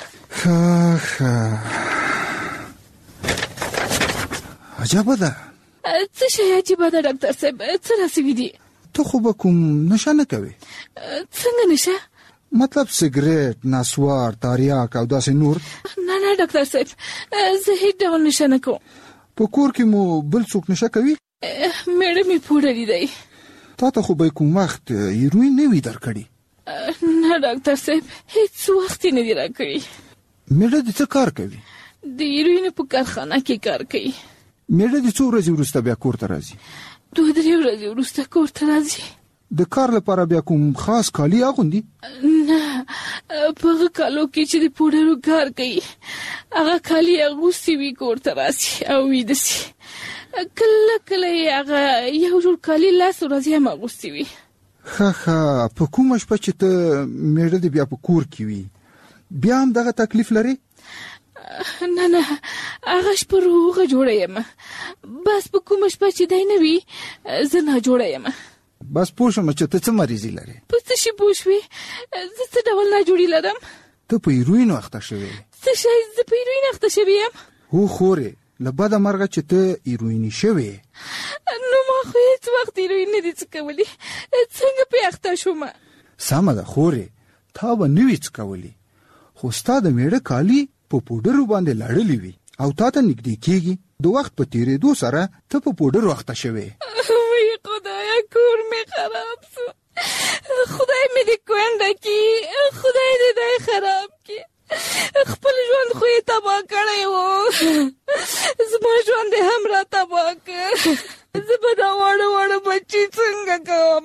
عجبه ده. څه شی عجیبه ده ډاکټر صاحب؟ څه راسوي دي؟ ته خو به کوم نشه نه کوې؟ څنګه نشه؟ مطلب سګریټ، نسوار، تاریاک او داسې نور؟ نه ډاکټر صاحب، زه هیڅ ډول نشه نه کوم. په کور کې مو بل څوک نشه کوي؟ میړه مې پوډري دی. تا ته خو به کوم وخت هیروین نه وي درکړي؟ نه ډاکټر صاحب، هیڅ وخت یې نه دی راکړي. میړه دې څه کار کوي؟ د هیروین په کارخانه کې کار کوي. میړه دې څو ورځې وروسته بیا کور ته راځي؟ 2-3 ورځې وروسته کور ته راځي. د کار لپاره بیا کوم خاص کالي اغوندي؟ نه، په هغه کالو کې چې د پوډرو کار کوي هغه کالي اغوستي وي کور ته راسي او ویده سي. کله کله یې هغه یو جوړ کالي 10 ورځې هم اغوستي وي. ښه، په کومه شپه چې ته میړه دې بیا په کور کې وي بیا هم دغه تکلیف لري؟ نه، هغه شپه روغه جوړه یم، بس په کومه شپه چې دی نه وي زه ناجوړه یم. بس پوه شوم چې ته څه مریضي لرې. په څه شي پوه شوې؟ زه څه ډول ناجوړي لرم؟ ته په هیروین اخته شوې. څه شی؟ زه په هیروین اخته شوې یم؟ هو خورې، له بده مرغه چې ته هیرویني شوې. نو ما خو هیڅ وخت هیروین نه دي څکولی، څنګه پې اخته شوم؟ سمه ده خورې، تا به نه وي څکولی، خو ستا د میړه کالي په پوډرو باندې لړلي وي او تا ته نږدې کېږي. د وخت په تېرېدو سره ته په پوډرو اخته شوې. وی خدایا، کور مې خراب سو. خدای مې دې کونډه کړي، خدای دې دی خراب کړي. خپل ژوند خو یې تباه کړی و، زما ژوند یې هم را تباه کړ. زه به دا واړه بچي څنګه کوم؟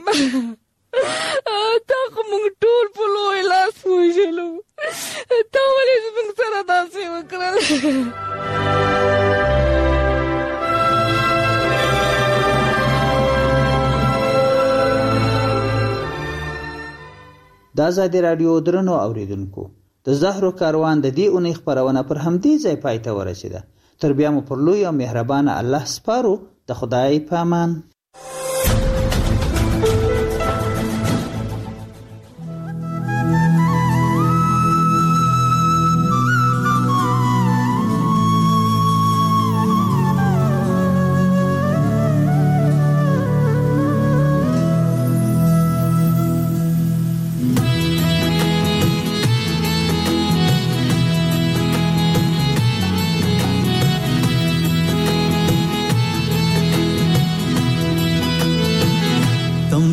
تا خو موږ ټول په لوی لاس وژلو، تا ولې زموږ سره داسې وکړل؟ د ازادي راډیو درنو اوریدونکو، د زهرو کاروان د دې اونۍ خپرونه پر همدې ځای پای ته ورسېده. تر بیا مو پر لوی او مهربانه الله سپارو. د خدای په امان.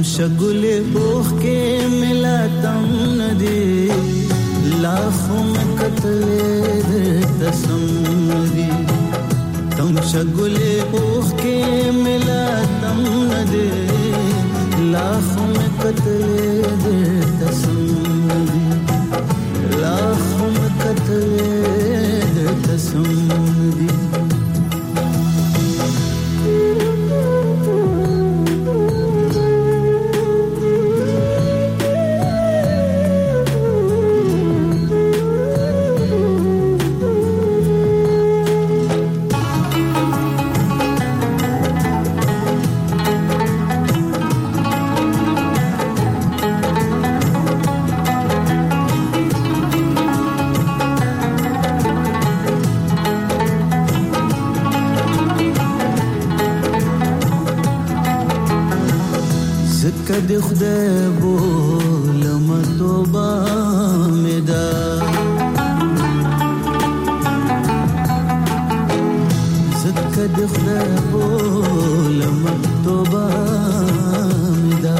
शगुले बोख के मिला तम नदी लाखों में कतले दे तसमदी तम शगुले बोख के मिला तम नदी लाखों में कतले दे तसमदी लाखों में कतले दे तसमदी कद खुदा बोल मतोबा मेदा कद खुदा बोल मतोबा मेदा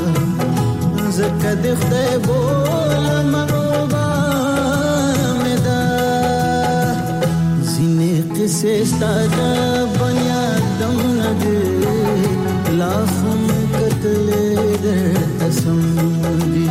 कद खुदा बोल मतोबा मेदा जिने किसे स्तादा बनिया दम नदे लाखों कतले दे तसमदी